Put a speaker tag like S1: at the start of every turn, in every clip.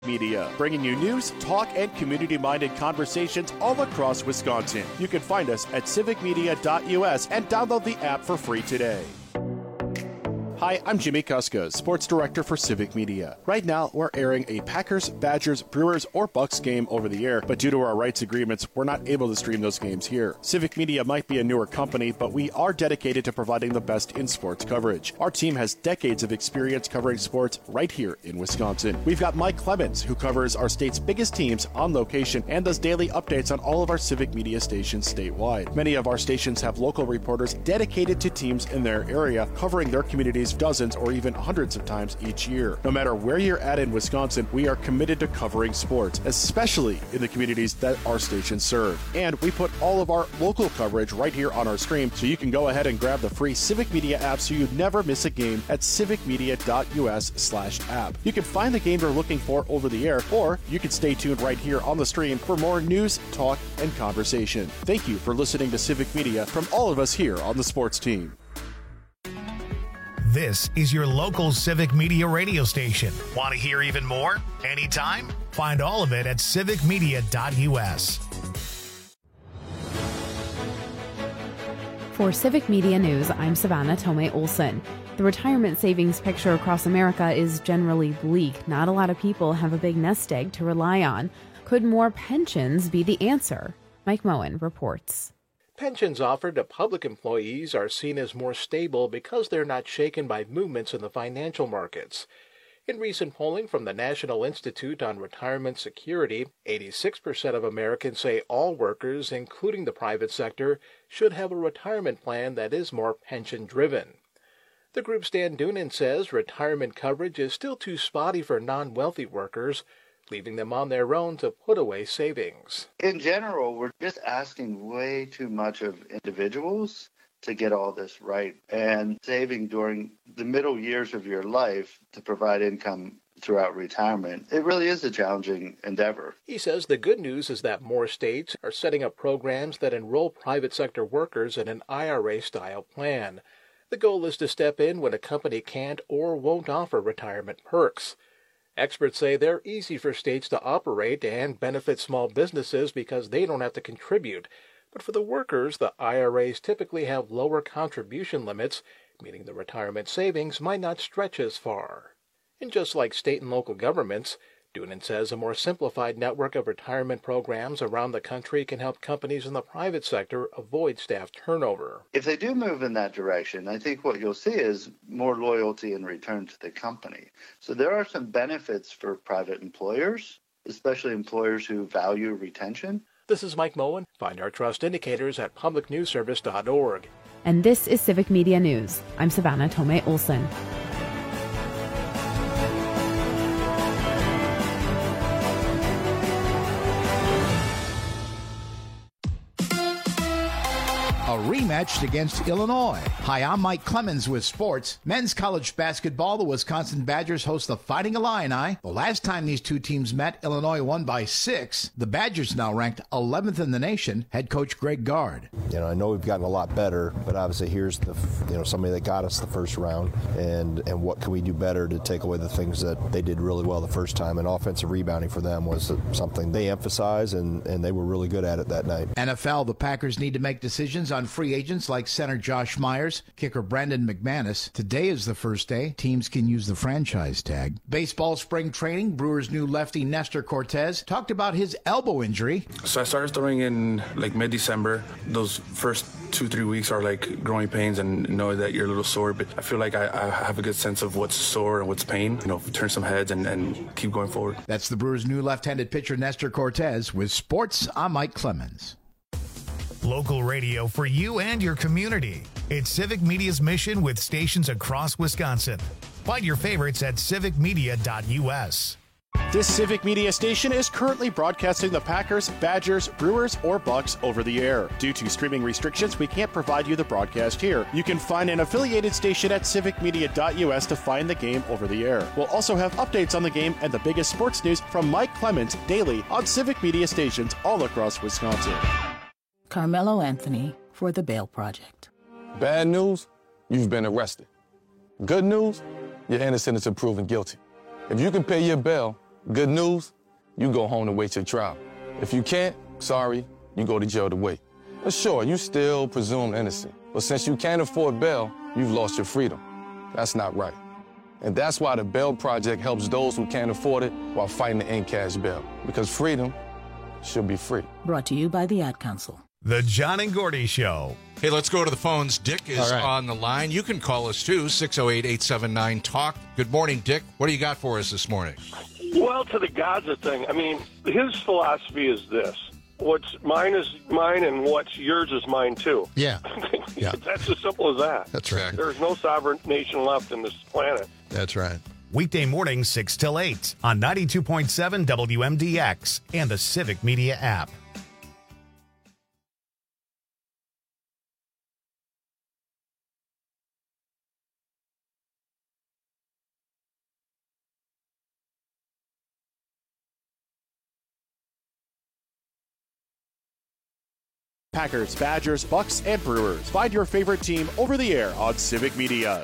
S1: Media, bringing you news, talk, and community-minded conversations all across Wisconsin. You can find us at civicmedia.us and download the app for free today. Hi, I'm Jimmy Kuska, Sports Director for Civic Media. Right now, we're airing a Packers, Badgers, Brewers, or Bucks game over the air, but due to our rights agreements, we're not able to stream those games here. Civic Media might be a newer company, but we are dedicated to providing the best in sports coverage. Our team has decades of experience covering sports right here in Wisconsin. We've got Mike Clemens, who covers our state's biggest teams on location and does daily updates on all of our Civic Media stations statewide. Many of our stations have local reporters dedicated to teams in their area, covering their communities dozens or even hundreds of times each year. No matter where you're at in Wisconsin, we are committed to covering sports, especially in the communities that our stations serve. And we put all of our local coverage right here on our stream, so you can go ahead and grab the free Civic Media app so you never miss a game at civicmedia.us/app. You can find the game you're looking for over the air, or you can stay tuned right here on the stream for more news, talk, and conversation. Thank you for listening to Civic Media from all of us here on the sports team.
S2: This is your local Civic Media radio station. Want to hear even more? Anytime? Find all of it at civicmedia.us.
S3: For Civic Media News, I'm Savannah Tomei Olson. The retirement savings picture across America is generally bleak. Not a lot of people have a big nest egg to rely on. Could more pensions be the answer? Mike Moen reports.
S4: Pensions offered to public employees are seen as more stable because they're not shaken by movements in the financial markets. In recent polling from the National Institute on Retirement Security, 86% of Americans say all workers, including the private sector, should have a retirement plan that is more pension-driven. The group's Dan Doonan says retirement coverage is still too spotty for non-wealthy workers, leaving them on their own to put away savings.
S5: In general, we're just asking way too much of individuals to get all this right, and saving during the middle years of your life to provide income throughout retirement. It really is a challenging endeavor.
S4: He says the good news is that more states are setting up programs that enroll private sector workers in an IRA-style plan. The goal is to step in when a company can't or won't offer retirement perks. Experts say they're easy for states to operate and benefit small businesses because they don't have to contribute. But for the workers, the IRAs typically have lower contribution limits, meaning the retirement savings might not stretch as far. And just like state and local governments, Doonan says a more simplified network of retirement programs around the country can help companies in the private sector avoid staff turnover.
S5: If they do move in that direction, I think what you'll see is more loyalty in return to the company. So there are some benefits for private employers, especially employers who value retention.
S4: This is Mike Moen. Find our trust indicators at publicnewsservice.org.
S3: And this is Civic Media News. I'm Savannah Tomei Olson.
S6: A rematch against Illinois. Hi, I'm Mike Clemens with sports. Men's college basketball, the Wisconsin Badgers host the Fighting Illini. The last time these two teams met, Illinois won by 6. The Badgers now ranked 11th in the nation. Head coach Greg Gard.
S7: I know we've gotten a lot better, but obviously here's the somebody that got us the first round, and what can we do better to take away the things that they did really well the first time? And offensive rebounding for them was something they emphasized, and they were really good at it that night.
S6: NFL, the Packers need to make decisions on free agents like center Josh Myers, kicker Brandon McManus. Today is the first day teams can use the franchise tag. Baseball spring training, Brewers' new lefty Nestor Cortez talked about his elbow injury.
S8: So I started throwing in like mid-December. Those first 2-3 weeks are like growing pains and know that you're a little sore, but I feel like I have a good sense of what's sore and what's pain. Turn some heads and keep going forward.
S6: That's the Brewers' new left-handed pitcher Nestor Cortez. With sports, I'm Mike Clemens.
S2: Local radio for you and your community. It's Civic Media's mission with stations across Wisconsin. Find your favorites at civicmedia.us.
S1: This Civic Media station is currently broadcasting the Packers, Badgers, Brewers, or Bucks over the air. Due to streaming restrictions, we can't provide you the broadcast here. You can find an affiliated station at civicmedia.us to find the game over the air. We'll also have updates on the game and the biggest sports news from Mike Clemens daily on Civic Media stations all across Wisconsin.
S9: Carmelo Anthony for the Bail Project.
S10: Bad news, you've been arrested. Good news, you're innocent until proven guilty. If you can pay your bail, Good news, you go home to wait your trial. If you can't, sorry, you go to jail to wait. But sure, you still presume innocent. But since you can't afford bail, you've lost your freedom. That's not right. And that's why the Bail Project helps those who can't afford it while fighting to end cash bail. Because freedom should be free.
S9: Brought to you by the Ad Council.
S2: The John and Gordy Show.
S11: Hey, let's go to the phones. Dick is on the line. You can call us, too, 608-879-TALK. Good morning, Dick. What do you got for us this morning?
S12: Well, to the Gaza thing, I mean, his philosophy is this. What's mine is mine, and what's yours is mine, too.
S11: Yeah.
S12: That's as simple as that.
S11: That's right.
S12: There's no sovereign nation left in this planet.
S11: That's right.
S2: Weekday mornings 6 till 8 on 92.7 WMDX and the Civic Media app.
S1: Packers, Badgers, Bucks, and Brewers. Find your favorite team over the air on Civic Media.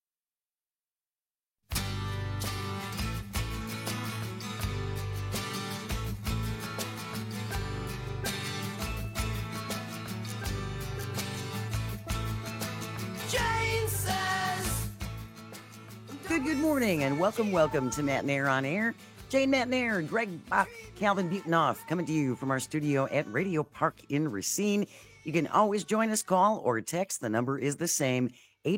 S13: Good morning, and welcome to Matt Nair on Air. Jane Matt Nair, Greg Bach, Calvin Butonoff, coming to you from our studio at Radio Park in Racine. You can always join us, call or text. The number is the same,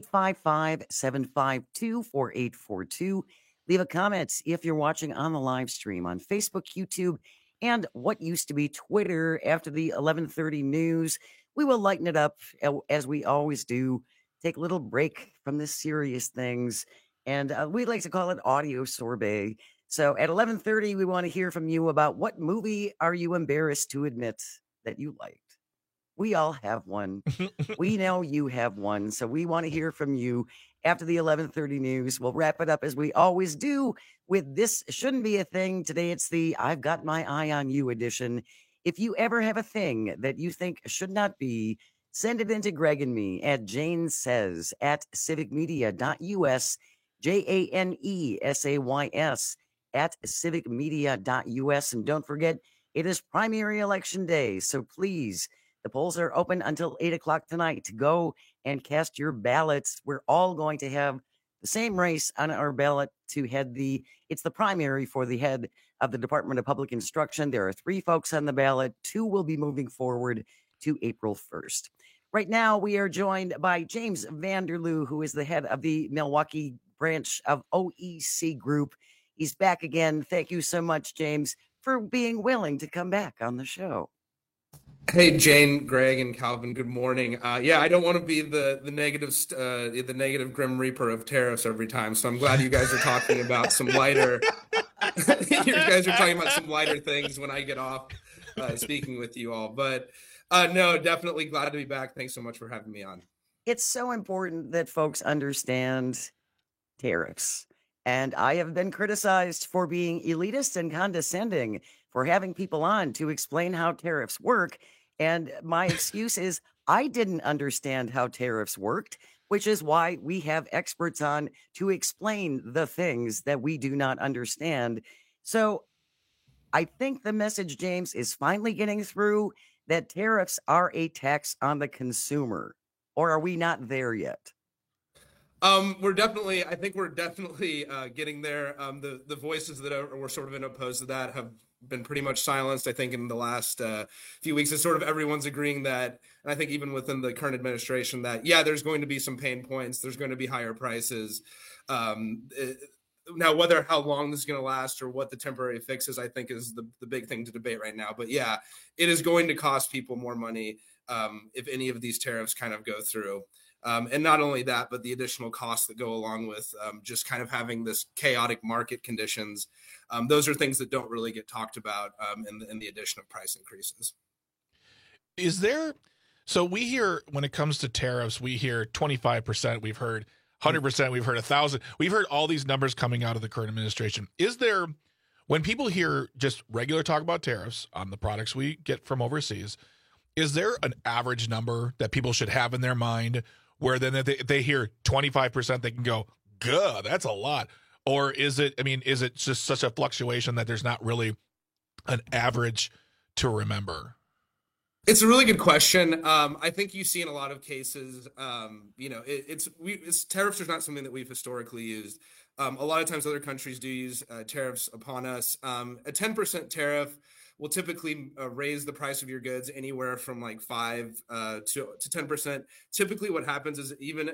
S13: 855-752-4842. Leave a comment if you're watching on the live stream on Facebook, YouTube, and what used to be Twitter. After the 11:30 news, we will lighten it up, as we always do, take a little break from the serious things, and we like to call it audio sorbet. So at 11:30, we want to hear from you about what movie are you embarrassed to admit that you liked? We all have one. We know you have one. So we want to hear from you after the 11:30 news. We'll wrap it up as we always do with This Shouldn't Be a Thing. Today, it's the I've Got My Eye on You edition. If you ever have a thing that you think should not be, send it into Greg and me at janesays at civicmedia.us, JANESAYS at civicmedia.us. And don't forget, it is primary election day. So please, the polls are open until 8 o'clock tonight to go and cast your ballots. We're all going to have the same race on our ballot to head it's the primary for the head of the Department of Public Instruction. There are 3 folks on the ballot. 2 will be moving forward to April 1st. Right now, we are joined by James Vanderloo, who is the head of the Milwaukee branch of OEC Group. He's back again. Thank you so much, James, for being willing to come back on the show.
S14: Hey, Jane, Greg, and Calvin. Good morning. I don't want to be the negative Grim Reaper of tariffs every time. So I'm glad you guys are talking about some lighter. You guys are talking about some lighter things when I get off speaking with you all. But no, definitely glad to be back. Thanks so much for having me on.
S13: It's so important that folks understand tariffs. And I have been criticized for being elitist and condescending for having people on to explain how tariffs work. And my excuse is I didn't understand how tariffs worked, which is why we have experts on to explain the things that we do not understand. So I think the message, James, is finally getting through that tariffs are a tax on the consumer. Or are we not there yet?
S14: I think we're definitely getting there. The voices that were sort of opposed to that have been pretty much silenced. I think in the last few weeks, it's sort of everyone's agreeing that, and I think even within the current administration that, yeah, there's going to be some pain points. There's going to be higher prices. Now, how long this is going to last or what the temporary fix is, I think is the big thing to debate right now. But yeah, it is going to cost people more money if any of these tariffs kind of go through. And not only that, but the additional costs that go along with just kind of having this chaotic market conditions. Those are things that don't really get talked about in the addition of price increases.
S15: So we hear when it comes to tariffs, we hear 25%, we've heard 100%, we've heard 1,000. We've heard all these numbers coming out of the current administration. Is there, when people hear just regular talk about tariffs on the products we get from overseas, is there an average number that people should have in their mind where then if they hear 25%, they can go, "Gah, that's a lot"? Or is it just such a fluctuation that there's not really an average to remember?
S14: It's a really good question. I think you see in a lot of cases, tariffs are not something that we've historically used. A lot of times other countries do use tariffs upon us. A 10% tariff will typically raise the price of your goods anywhere from like 5 to 10%. Typically what happens is even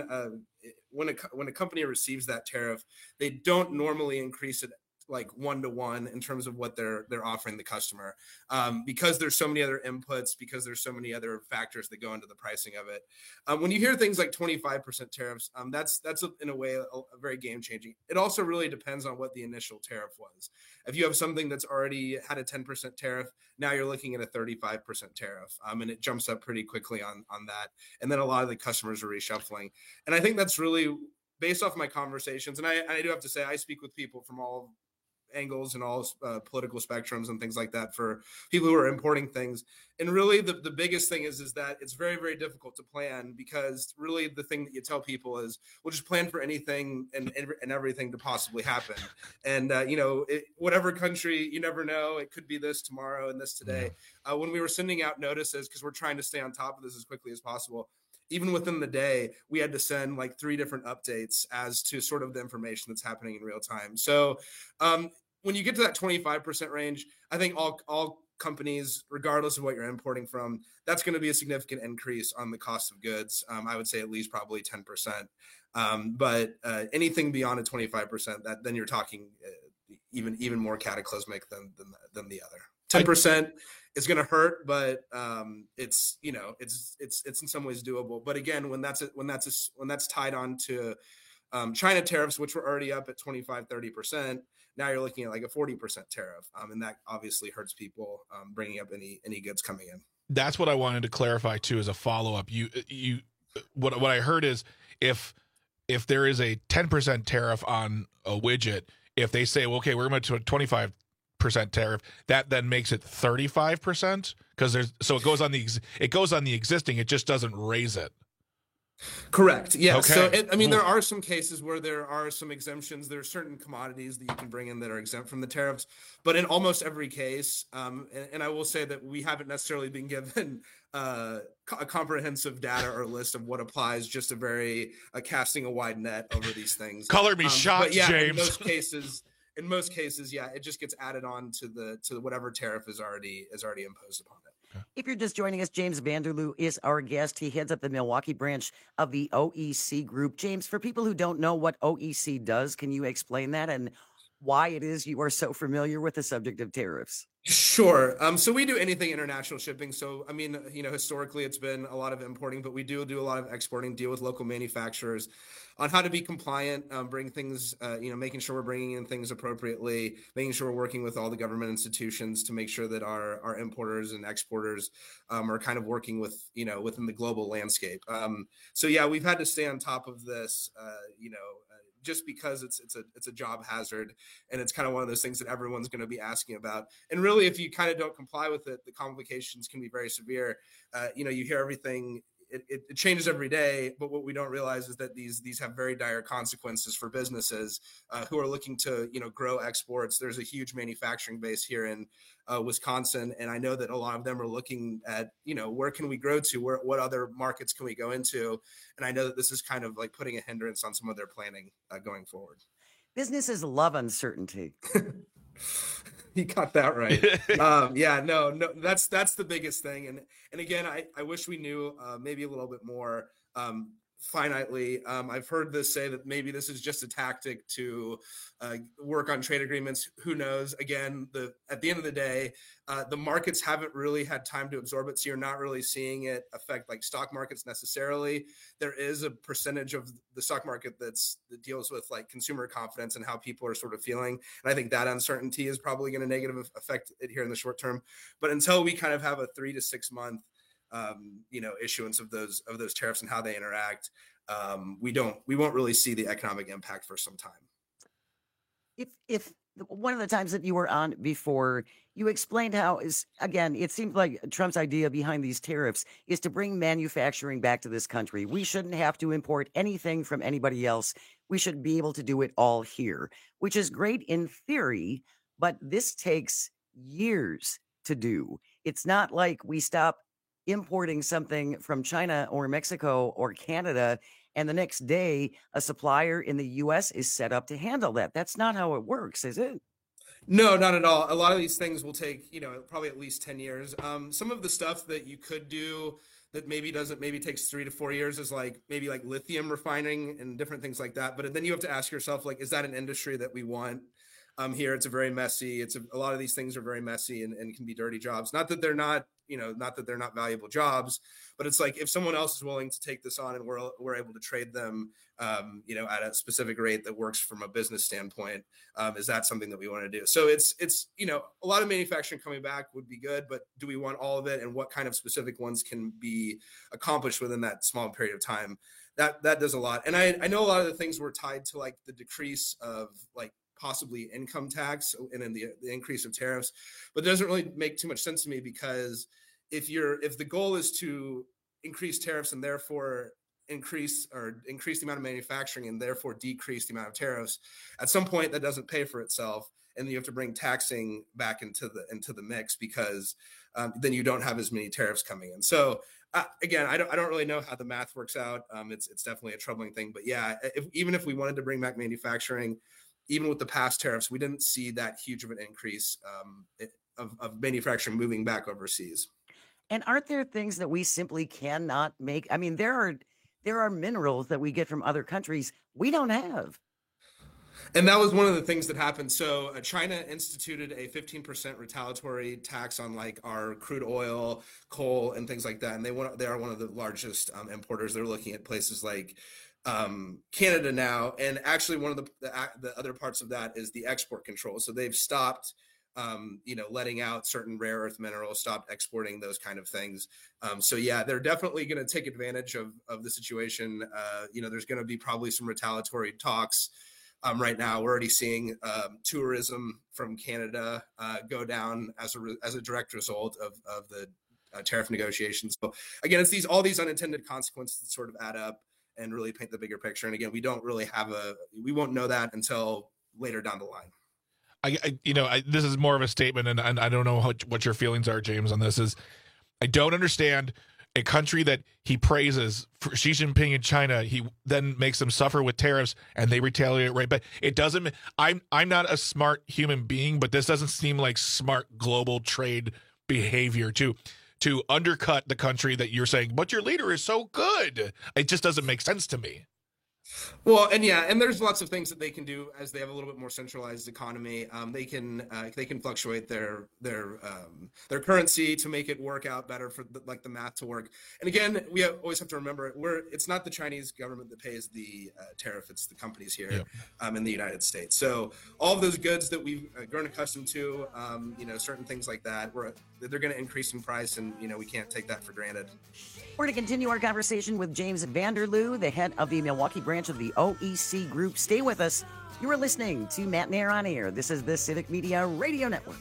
S14: when a company receives that tariff, they don't normally increase it like 1-to-1 in terms of what they're offering the customer, because there's so many other inputs, because there's so many other factors that go into the pricing of it. When you hear things like 25% tariffs, that's in a way a very game changing. It also really depends on what the initial tariff was. If you have something that's already had a 10% tariff, now you're looking at a 35% tariff, and it jumps up pretty quickly on that. And then a lot of the customers are reshuffling. And I think that's really based off my conversations. And I do have to say, I speak with people from all angles and all political spectrums and things like that for people who are importing things. And really the biggest thing is that it's very, very difficult to plan, because really the thing that you tell people is, we'll just plan for anything and everything to possibly happen. And, whatever country, you never know, it could be this tomorrow and this today. When we were sending out notices, because we're trying to stay on top of this as quickly as possible, even within the day, we had to send like 3 different updates as to sort of the information that's happening in real time. So when you get to that 25% range, I think all companies, regardless of what you're importing from, that's going to be a significant increase on the cost of goods. I would say at least probably 10%. But anything beyond a 25%, then you're talking even more cataclysmic than the other. 10% is going to hurt, but it's in some ways doable. But again, when that's tied on to China tariffs, which were already up at 25-30%, now you're looking at like a 40% tariff, and that obviously hurts people bringing up any goods coming in.
S15: That's what I wanted to clarify too, as a follow up. What I heard is if there is a 10% tariff on a widget, if they say, well, okay, we're going to 25% tariff, that then makes it 35%, because it goes on the existing, it just doesn't raise it.
S14: Correct. Yeah.
S15: Okay.
S14: So, there are some cases where there are some exemptions. There are certain commodities that you can bring in that are exempt from the tariffs, but in almost every case, and I will say that we haven't necessarily been given a comprehensive data or list of what applies, just casting a wide net over these things.
S15: Color me shocked, James.
S14: In most cases, yeah, it just gets added on to whatever tariff is already imposed upon it.
S13: If you're just joining us, James Vanderloo is our guest. He heads up the Milwaukee branch of the OEC Group. James, for people who don't know what OEC does, can you explain that and why it is you are so familiar with the subject of tariffs?
S14: Sure. So we do anything international shipping. So, historically it's been a lot of importing, but we do a lot of exporting, deal with local manufacturers on how to be compliant, bring things, making sure we're bringing in things appropriately, making sure we're working with all the government institutions to make sure that our importers and exporters are kind of working with, within the global landscape. So yeah, we've had to stay on top of this, just because it's a job hazard, and it's kind of one of those things that everyone's going to be asking about. And really, if you kind of don't comply with it, the complications can be very severe. You hear everything. It changes every day, but what we don't realize is that these have very dire consequences for businesses who are looking to grow exports. There's a huge manufacturing base here in Wisconsin, and I know that a lot of them are looking at where can we grow to, what other markets can we go into, and I know that this is kind of like putting a hindrance on some of their planning going forward.
S13: Businesses love uncertainty.
S14: You got that right. No, that's the biggest thing. And again, I wish we knew maybe a little bit more finitely. I've heard this say that maybe this is just a tactic to work on trade agreements. Who knows? Again, at the end of the day, the markets haven't really had time to absorb it, so you're not really seeing it affect like stock markets necessarily. There is a percentage of the stock market that deals with like consumer confidence and how people are sort of feeling, and I think that uncertainty is probably going to negatively affect it here in the short term. But until we kind of have a 3 to 6 month issuance of those tariffs and how they interact, we won't really see the economic impact for some time.
S13: If one of the times that you were on before, you explained how it seemed like Trump's idea behind these tariffs is to bring manufacturing back to this country. We shouldn't have to import anything from anybody else. We should be able to do it all here, which is great in theory, but this takes years to do. It's not like we stop importing something from China or Mexico or Canada, and the next day a supplier in the U.S. is set up to handle that. That's not how it works, is it?
S14: No, not at all. A lot of these things will take, probably at least 10 years. Some of the stuff that you could do that maybe takes 3 to 4 years is maybe lithium refining and different things like that. But then you have to ask yourself, is that an industry that we want? Here, it's a very messy. A lot of these things are very messy and can be dirty jobs. Not that they're not valuable jobs, but it's if someone else is willing to take this on and we're able to trade them, at a specific rate that works from a business standpoint, is that something that we want to do? So it's a lot of manufacturing coming back would be good, but do we want all of it, and what kind of specific ones can be accomplished within that small period of time? That does a lot. And I know a lot of the things were tied to the decrease of possibly income tax and then the increase of tariffs, but it doesn't really make too much sense to me, because if the goal is to increase tariffs and therefore increase the amount of manufacturing and therefore decrease the amount of tariffs, at some point that doesn't pay for itself, and you have to bring taxing back into the mix, because then you don't have as many tariffs coming in. So again, I don't really know how the math works out. It's definitely a troubling thing, but yeah, even if we wanted to bring back manufacturing, even with the past tariffs, we didn't see that huge of an increase of manufacturing moving back overseas.
S13: And aren't there things that we simply cannot make? I mean, there are minerals that we get from other countries we don't have.
S14: And that was one of the things that happened. So China instituted a 15% retaliatory tax on our crude oil, coal, and things like that. And they are one of the largest importers. They're looking at places like Canada now, and actually one of the other parts of that is the export control. So they've stopped, letting out certain rare earth minerals, stopped exporting those kind of things. So yeah, they're definitely going to take advantage of the situation. There's going to be probably some retaliatory talks. Right now, we're already seeing tourism from Canada go down as a direct result of the tariff negotiations. So again, it's all these unintended consequences that sort of add up and really paint the bigger picture. And again, we don't really we won't know that until later down the line.
S15: This is more of a statement, and I don't know what your feelings are, James, on this. I don't understand a country that he praises, for Xi Jinping in China, he then makes them suffer with tariffs and they retaliate right back. It doesn't. I'm not a smart human being, but this doesn't seem like smart global trade behavior to undercut the country that you're saying, but your leader is so good. It just doesn't make sense to me.
S14: Well, and there's lots of things that they can do as they have a little bit more centralized economy. They can fluctuate their currency to make it work out better for the math to work. And again, we always have to remember it's not the Chinese government that pays the tariff; it's the companies here in the United States. So all of those goods that we've grown accustomed to, certain things like that, they're going to increase in price, and we can't take that for granted.
S13: We're going to continue our conversation with James Vanderloo, the head of the Milwaukee branch of the OEC Group. Stay with us. You are listening to Matt Nair on Air. This is the Civic Media Radio Network.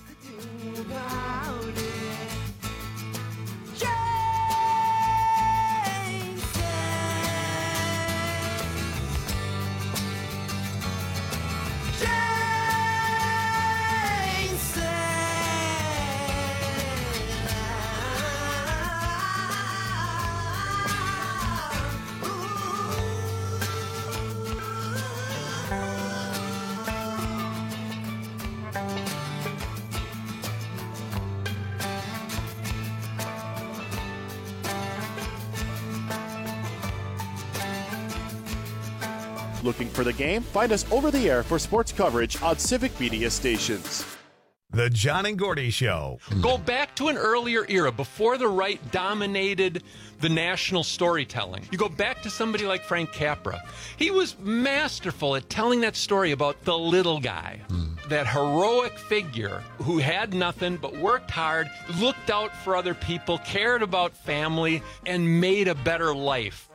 S1: Looking for the game? Find us over the air for sports coverage on Civic Media stations.
S2: The John and Gordy Show.
S16: Go back to an earlier era before the right dominated the national storytelling. You go back to somebody like Frank Capra. He was masterful at telling that story about the little guy, that heroic figure who had nothing but worked hard, looked out for other people, cared about family, and made a better life.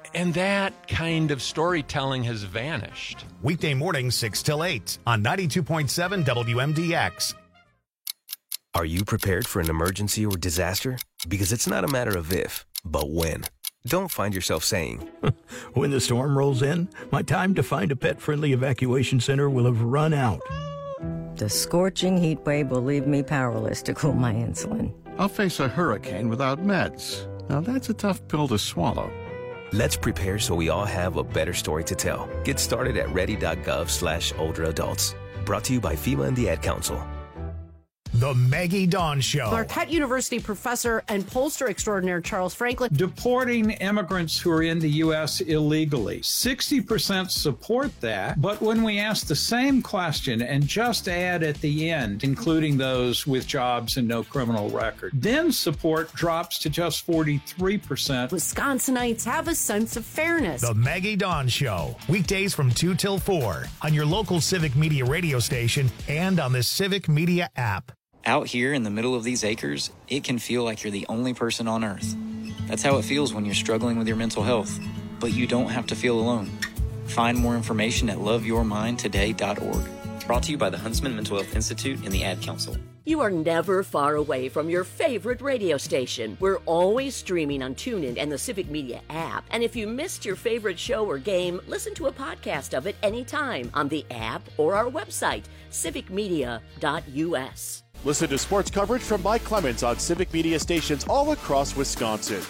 S16: And that kind of storytelling has vanished.
S2: Weekday mornings 6 till 8 on 92.7 WMDX.
S17: Are you prepared for an emergency or disaster? Because it's not a matter of if, but when. Don't find yourself saying,
S18: when the storm rolls in, my time to find a pet-friendly evacuation center will have run out.
S19: The scorching heat wave will leave me powerless to cool my insulin.
S20: I'll face a hurricane without meds. Now that's a tough pill to swallow.
S17: Let's prepare so we all have a better story to tell. Get started at ready.gov/older adults. Brought to you by FEMA and the Ad Council.
S2: The Maggie Dawn Show.
S21: Marquette University professor and pollster extraordinaire Charles Franklin.
S22: Deporting immigrants who are in the U.S. illegally. 60% support that, but when we ask the same question and just add at the end, including those with jobs and no criminal record, then support drops to just 43%.
S21: Wisconsinites have a sense of fairness.
S2: The Maggie Dawn Show. Weekdays from 2 till 4 on your local Civic Media radio station and on the Civic Media app.
S23: Out here in the middle of these acres, it can feel like you're the only person on Earth. That's how it feels when you're struggling with your mental health. But you don't have to feel alone. Find more information at loveyourmindtoday.org. Brought to you by the Huntsman Mental Health Institute and the Ad Council.
S24: You are never far away from your favorite radio station. We're always streaming on TuneIn and the Civic Media app. And if you missed your favorite show or game, listen to a podcast of it anytime on the app or our website, civicmedia.us.
S1: Listen to sports coverage from Mike Clemens on Civic Media stations all across Wisconsin.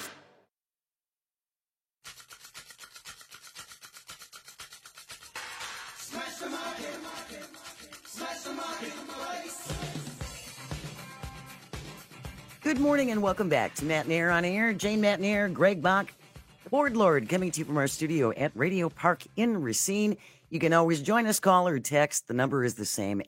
S13: Good morning and welcome back to Matt Nair on Air. Jane Matt Nair, Greg Bach, the Board Lord, coming to you from our studio at Radio Park in Racine. You can always join us, call or text. The number is the same,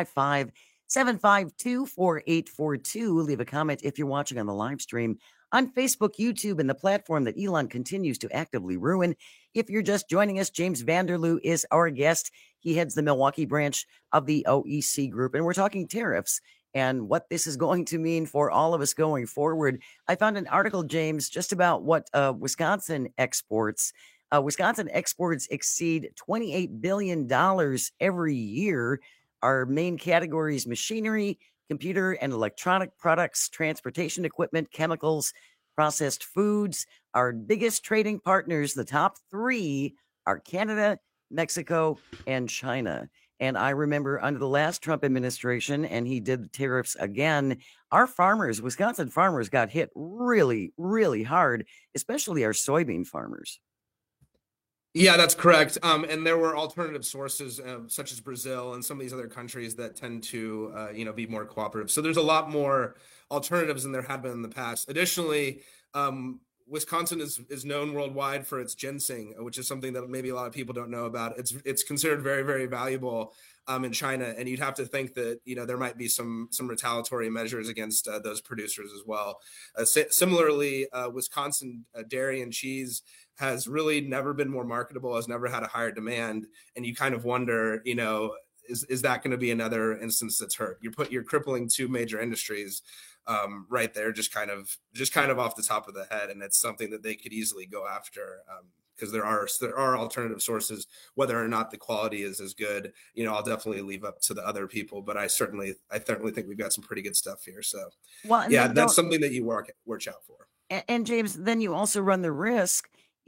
S13: 855-752-4842. Leave a comment if you're watching on the live stream on Facebook, YouTube, and the platform that Elon continues to actively ruin. If you're just joining us, James Vanderloo is our guest. He heads the Milwaukee branch of the OEC Group, and we're talking tariffs and what this is going to mean for all of us going forward. I found an article, James, just about what Wisconsin exports. Wisconsin exports exceed $28 billion every year. Our main categories: machinery, computer and electronic products, transportation equipment, chemicals, processed foods. Our biggest trading partners, the top three, are Canada, Mexico, and China. And I remember under the last Trump administration, and he did the tariffs again, our farmers, Wisconsin farmers, got hit really, really hard, especially our soybean farmers.
S14: Yeah, that's correct. And there were alternative sources such as Brazil and some of these other countries that tend to, be more cooperative. So there's a lot more alternatives than there had been in the past. Additionally, Wisconsin is known worldwide for its ginseng, which is something that maybe a lot of people don't know about. It's considered very, very valuable in China, and you'd have to think that there might be some retaliatory measures against those producers as well. Similarly, Wisconsin dairy and cheese has really never been more marketable, has never had a higher demand, and you kind of wonder, is that going to be another instance that's hurt? You're crippling two major industries right there, just kind of off the top of the head, and it's something that they could easily go after because there are alternative sources. Whether or not the quality is as good, I'll definitely leave up to the other people, but I certainly think we've got some pretty good stuff here. So that's something that you watch out for.
S13: And James, then you also run the risk,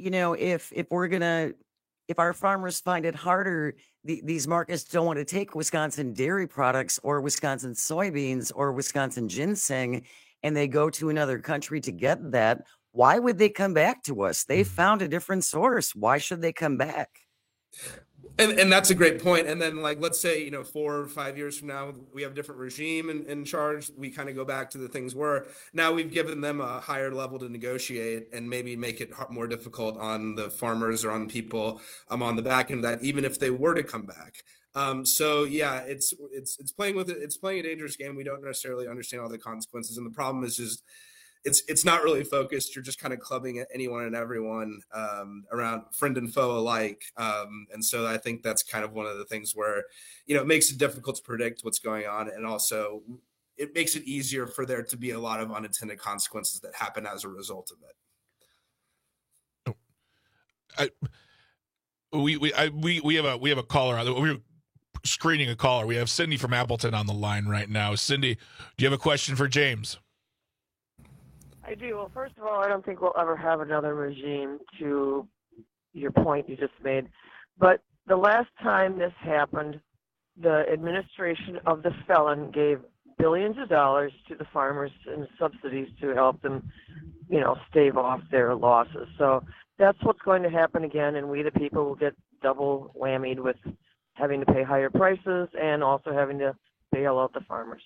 S13: if our farmers find it harder, these markets don't want to take Wisconsin dairy products or Wisconsin soybeans or Wisconsin ginseng, and they go to another country to get that. Why would they come back to us? They found a different source. Why should they come back?
S14: And that's a great point. And then, let's say, 4 or 5 years from now, we have a different regime in charge. We kind of go back to the things where now we've given them a higher level to negotiate and maybe make it more difficult on the farmers or on people on the back end of that, even if they were to come back. It's playing with it. It's playing a dangerous game. We don't necessarily understand all the consequences. And the problem is just, it's not really focused. You're just kind of clubbing at anyone and everyone around, friend and foe alike. And so I think that's kind of one of the things where, it makes it difficult to predict what's going on. And also it makes it easier for there to be a lot of unintended consequences that happen as a result of it.
S15: we have a caller. We're screening a caller. We have Cindy from Appleton on the line right now. Cindy, do you have a question for James?
S3: I do. Well, first of all, I don't think we'll ever have another regime, to your point you just made. But the last time this happened, the administration of the felon gave billions of dollars to the farmers in subsidies to help them, stave off their losses. So that's what's going to happen again, and we the people will get double whammied with having to pay higher prices and also having to bail out the farmers.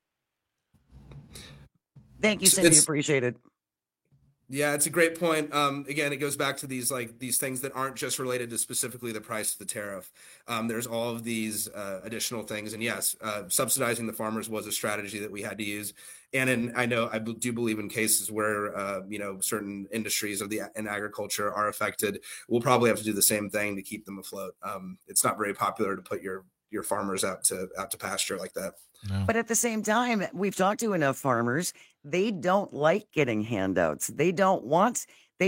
S13: Thank you, Cindy. Appreciate it.
S14: Yeah, it's a great point. Again, it goes back to these things that aren't just related to specifically the price of the tariff. There's all of these additional things, and yes, subsidizing the farmers was a strategy that we had to use. And I do believe in cases where certain industries in agriculture are affected, we'll probably have to do the same thing to keep them afloat. It's not very popular to put your farmers out to pasture like that.
S13: No. But at the same time, we've talked to enough farmers. They don't like getting handouts. They don't want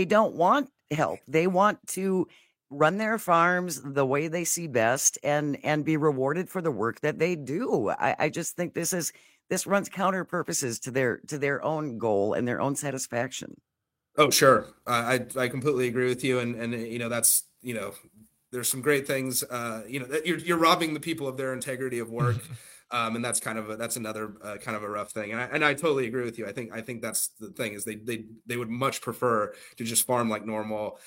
S13: help. They want to run their farms the way they see best and be rewarded for the work that they do. I just think this runs counter purposes to their own goal and their own satisfaction.
S14: Oh, sure. I completely agree with you. And that's, there's some great things, you're robbing the people of their integrity of work. And that's another kind of a rough thing. And I totally agree with you. I think that's the thing is they would much prefer to just farm like normal.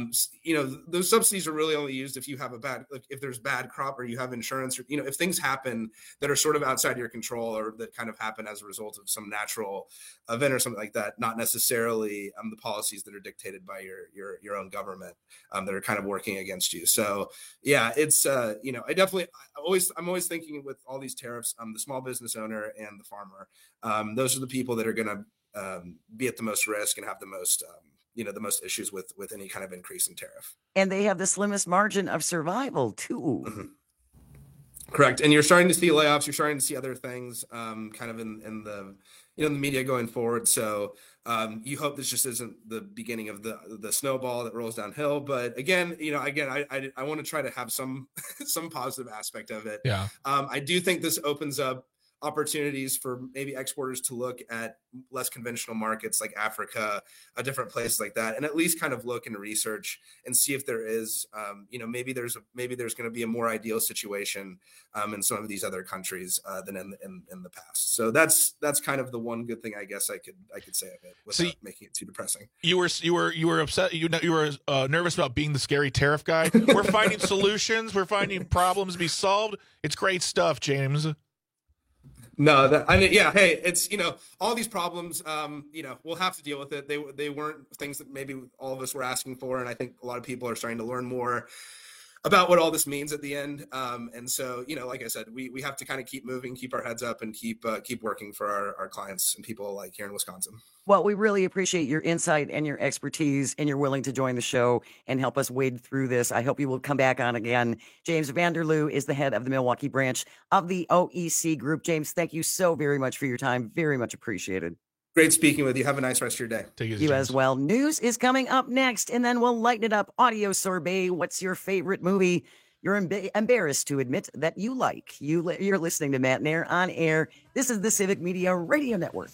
S14: Those subsidies are really only used if you have if there's bad crop or you have insurance, or, if things happen that are sort of outside your control or that kind of happen as a result of some natural event or something like that, not necessarily the policies that are dictated by your own government that are kind of working against you. So yeah, it's, I'm always thinking with all these tariffs, the small business owner and the farmer, those are the people that are going to be at the most risk and have the most, the most issues with any kind of increase in tariff. And
S13: they have the slimmest margin of survival too.
S14: Mm-hmm. Correct. And you're starting to see layoffs. You're starting to see other things kind of in the, the media going forward. So you hope this just isn't the beginning of the snowball that rolls downhill. But again, I want to try to have some positive aspect of it.
S15: Yeah.
S14: I do think this opens up opportunities for maybe exporters to look at less conventional markets like Africa, different places like that, and at least kind of look and research and see if there is, maybe there's going to be a more ideal situation in some of these other countries than in the past. So that's kind of the one good thing I guess I could say of it without making it too depressing. You
S15: were upset. You were nervous about being the scary tariff guy. We're finding solutions. We're finding problems to be solved. It's great stuff, James.
S14: No, hey, it's, all these problems, we'll have to deal with it. They weren't things that maybe all of us were asking for. And I think a lot of people are starting to learn more about what all this means at the end. And so, like I said, we have to kind of keep moving, keep our heads up and keep working for our clients and people like here in Wisconsin.
S13: Well, we really appreciate your insight and your expertise, and you're willing to join the show and help us wade through this. I hope you will come back on again. James Vanderloo is the head of the Milwaukee branch of the OEC Group. James, thank you so very much for your time. Very much appreciated.
S14: Great speaking with you. Have a nice rest of your day.
S15: Take it
S13: easy, you James. As well. News is coming up next, and then we'll lighten it up. Audio sorbet. What's your favorite movie you're embarrassed to admit that you like? You're listening to Matt Nair on air. This is the Civic Media Radio Network.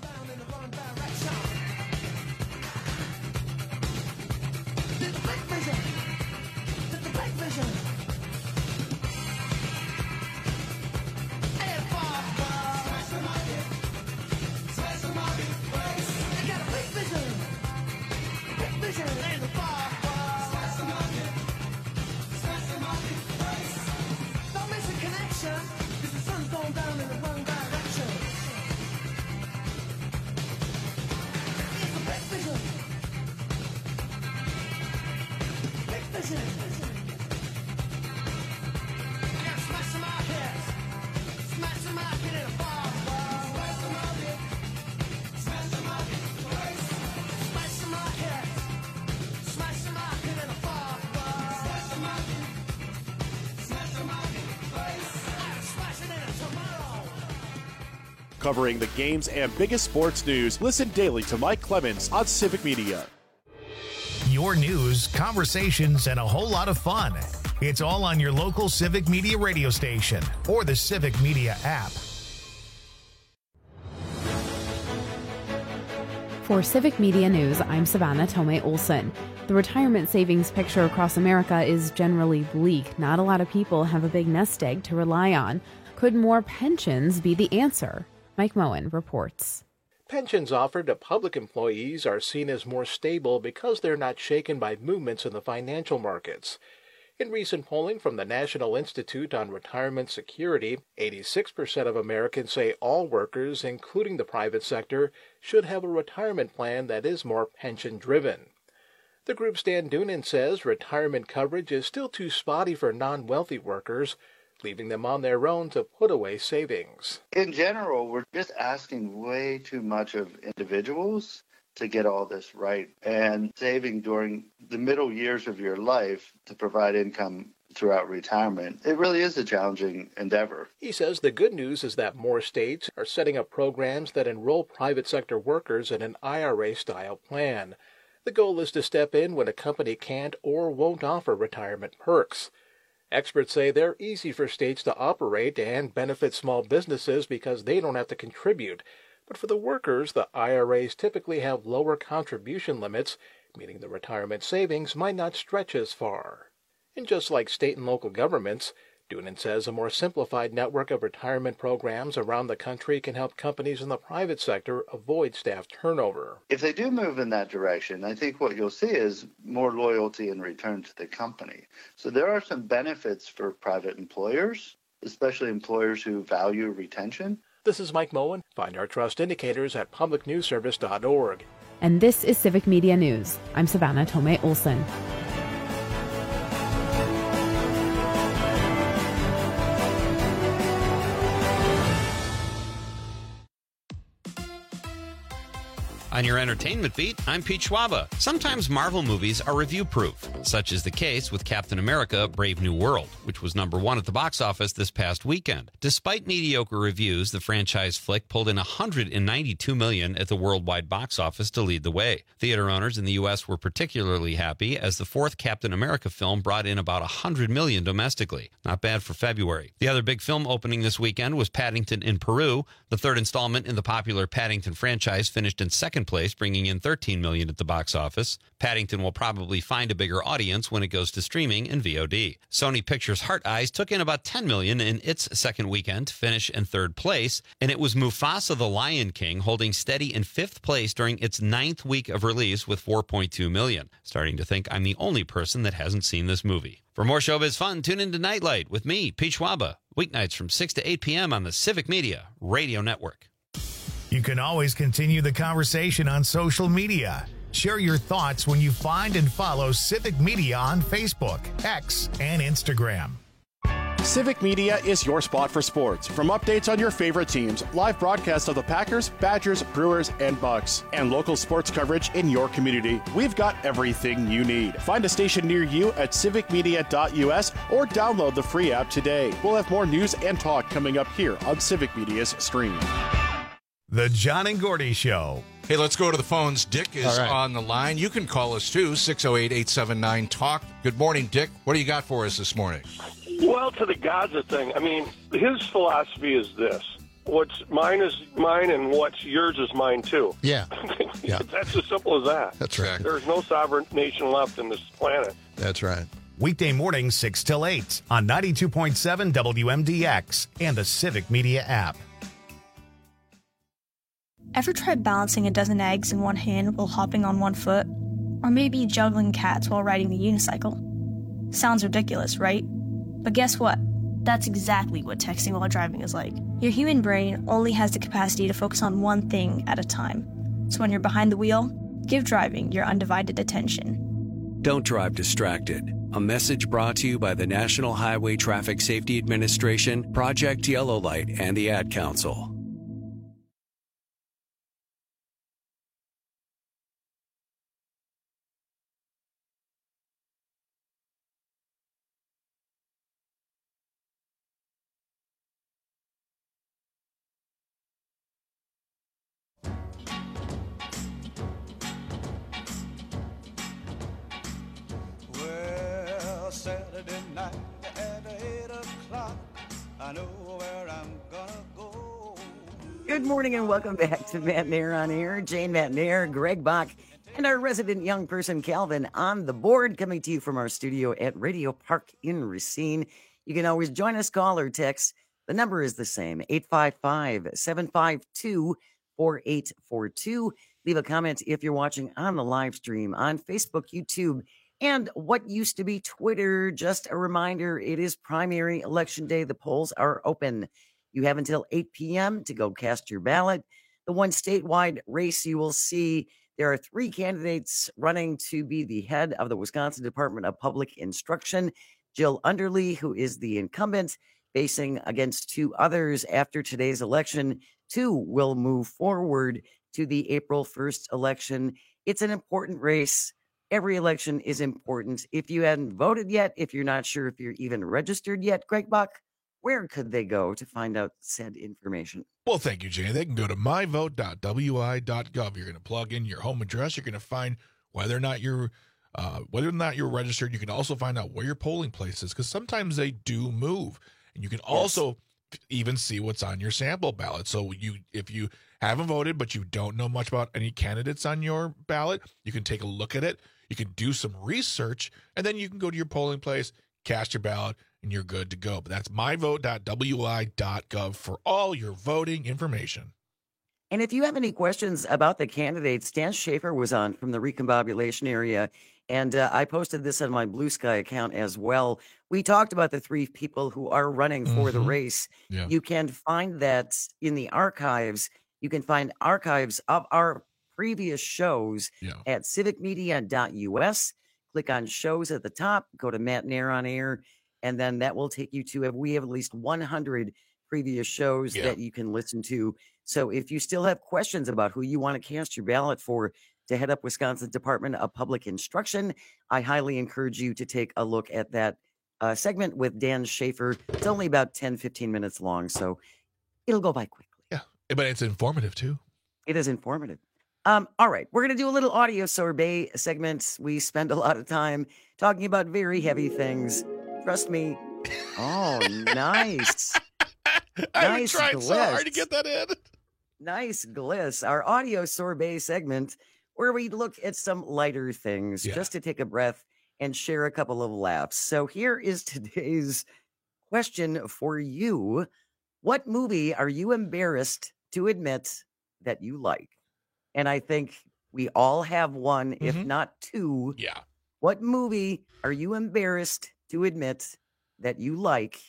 S1: Covering the games and biggest sports news, listen daily to Mike Clemens on Civic Media.
S2: your news, conversations, and a whole lot of fun. It's all on your local Civic Media radio station or the Civic Media app.
S4: For Civic Media News, I'm Savannah Tomei Olson. The retirement savings picture across America is generally bleak. Not a lot of people have a big nest egg to rely on. Could more pensions be the answer? Mike Moen reports.
S5: Pensions offered to public employees are seen as more stable because they're not shaken by movements in the financial markets. In recent polling from the National Institute on Retirement Security, 86% of Americans say all workers, including the private sector, should have a retirement plan that is more pension-driven. The group's Dan Doonan says retirement coverage is still too spotty for non-wealthy workers, leaving them on their own to put away savings.
S7: In general, we're just asking way too much of individuals to get all this right, and saving during the middle years of your life to provide income throughout retirement. It really is a challenging endeavor.
S5: He says the good news is that more states are setting up programs that enroll private sector workers in an IRA-style plan. The goal is to step in when a company can't or won't offer retirement perks. Experts say they're easy for states to operate and benefit small businesses because they don't have to contribute. But for the workers, the IRAs typically have lower contribution limits, meaning the retirement savings might not stretch as far. And just like state and local governments, Doonan says a more simplified network of retirement programs around the country can help companies in the private sector avoid staff turnover.
S7: If they do move in that direction, I think what you'll see is more loyalty and return to the company. So there are some benefits for private employers, especially employers who value retention.
S5: This is Mike Moen. Find our trust indicators at publicnewsservice.org.
S4: And this is Civic Media News. I'm Savannah Tomei Olson.
S8: On your entertainment beat, I'm Pete Schwaba. Sometimes Marvel movies are review-proof. Such is the case with Captain America: Brave New World, which was #1 at the box office this past weekend. Despite mediocre reviews, the franchise flick pulled in $192 million at the worldwide box office to lead the way. Theater owners in the U.S. were particularly happy as the fourth Captain America film brought in about $100 million domestically. Not bad for February. The other big film opening this weekend was Paddington in Peru. The third installment in the popular Paddington franchise finished in second place, bringing in $13 million at the box office. Paddington will probably find a bigger audience when it goes to streaming and VOD. Sony Pictures' Heart Eyes took in about $10 million in its second weekend to finish in third place, and it was Mufasa the Lion King holding steady in fifth place during its 9th week of release with $4.2 million. Starting to think I'm the only person that hasn't seen this movie. For more showbiz fun, tune into Nightlight with me, Pete Schwaba, weeknights from 6 to 8 p.m. on the Civic Media Radio Network.
S2: You can always continue the conversation on social media. Share your thoughts when you find and follow Civic Media on Facebook, X, and Instagram.
S1: Civic Media is your spot for sports. From updates on your favorite teams, live broadcasts of the Packers, Badgers, Brewers, and Bucks, and local sports coverage in your community, we've got everything you need. Find a station near you at civicmedia.us or download the free app today. We'll have more news and talk coming up here on Civic Media's stream.
S2: The John and Gordy Show.
S11: Hey, let's go to the phones. Dick is on the line. You can call us too, 608-879-TALK. Good morning, Dick. What do you got for us this morning?
S12: Well, to the Gaza thing, I mean, his philosophy is this. What's mine is mine and what's yours is mine too.
S25: Yeah.
S12: That's as simple as that.
S25: That's right.
S12: There's no sovereign nation left in this planet.
S25: That's right.
S2: Weekday mornings 6 till 8 on 92.7 WMDX and the Civic Media app.
S26: Ever tried balancing a dozen eggs in one hand while hopping on one foot? Or maybe juggling cats while riding the unicycle? Sounds ridiculous, right? But guess what? That's exactly what texting while driving is like. Your human brain only has the capacity to focus on one thing at a time. So when you're behind the wheel, give driving your undivided attention.
S27: Don't drive distracted. A message brought to you by the National Highway Traffic Safety Administration, Project Yellow Light, and the Ad Council.
S6: I know where I'm gonna go.
S13: Good morning and welcome back to Matt Nair on Air. Jane Matt Nair, Greg Bach, and our resident young person, Calvin, on the board, coming to you from our studio at Radio Park in Racine. You can always join us, call or text. The number is the same, 855-752-4842. Leave a comment if you're watching on the live stream on Facebook, YouTube, and what used to be Twitter. Just a reminder, it is primary election day. The polls are open. You have until 8 p.m. to go cast your ballot. The one statewide race you will see, there are 3 candidates running to be the head of the Wisconsin Department of Public Instruction. Jill Underly, who is the incumbent, facing against 2 others after today's election. 2 will move forward to the April 1st election. It's an important race. Every election is important. If you hadn't voted yet, if you're not sure if you're even registered yet, Greg Bach, where could they go to find out said information?
S15: Well, thank you, Jane. They can go to myvote.wi.gov. You're going to plug in your home address. You're going to find whether or not you're registered. You can also find out where your polling place is, because sometimes they do move. And you can also even see what's on your sample ballot. So if you haven't voted but you don't know much about any candidates on your ballot, you can take a look at it. You can do some research, and then you can go to your polling place, cast your ballot, and you're good to go. But that's myvote.wi.gov for all your voting information.
S13: And if you have any questions about the candidates, Dan Schaefer was on from the Recombobulation area, and I posted this on my Blue Sky account as well. We talked about the 3 people who are running for the race.
S15: Yeah.
S13: You can find that in the archives. You can find archives of our previous shows at civicmedia.us. Click on shows at the top, go to Matt Nair on Air, and then that will take you to, we have at least 100 previous shows that you can listen to. So if you still have questions about who you want to cast your ballot for to head up Wisconsin Department of Public Instruction, I highly encourage you to take a look at that segment with Dan Schaefer. It's only about 10-15 minutes long, so it'll go by quickly.
S15: Yeah, but it's informative too.
S13: It is informative. All right, we're going to do a little audio sorbet segment. We spend a lot of time talking about very heavy things. Trust me. Oh, nice.
S15: I tried so hard to get that in.
S13: Nice gliss. Our audio sorbet segment where we look at some lighter things just to take a breath and share a couple of laughs. So here is today's question for you. What movie are you embarrassed to admit that you like? And I think we all have one, if not 2.
S15: Yeah.
S13: What movie are you embarrassed to admit that you like?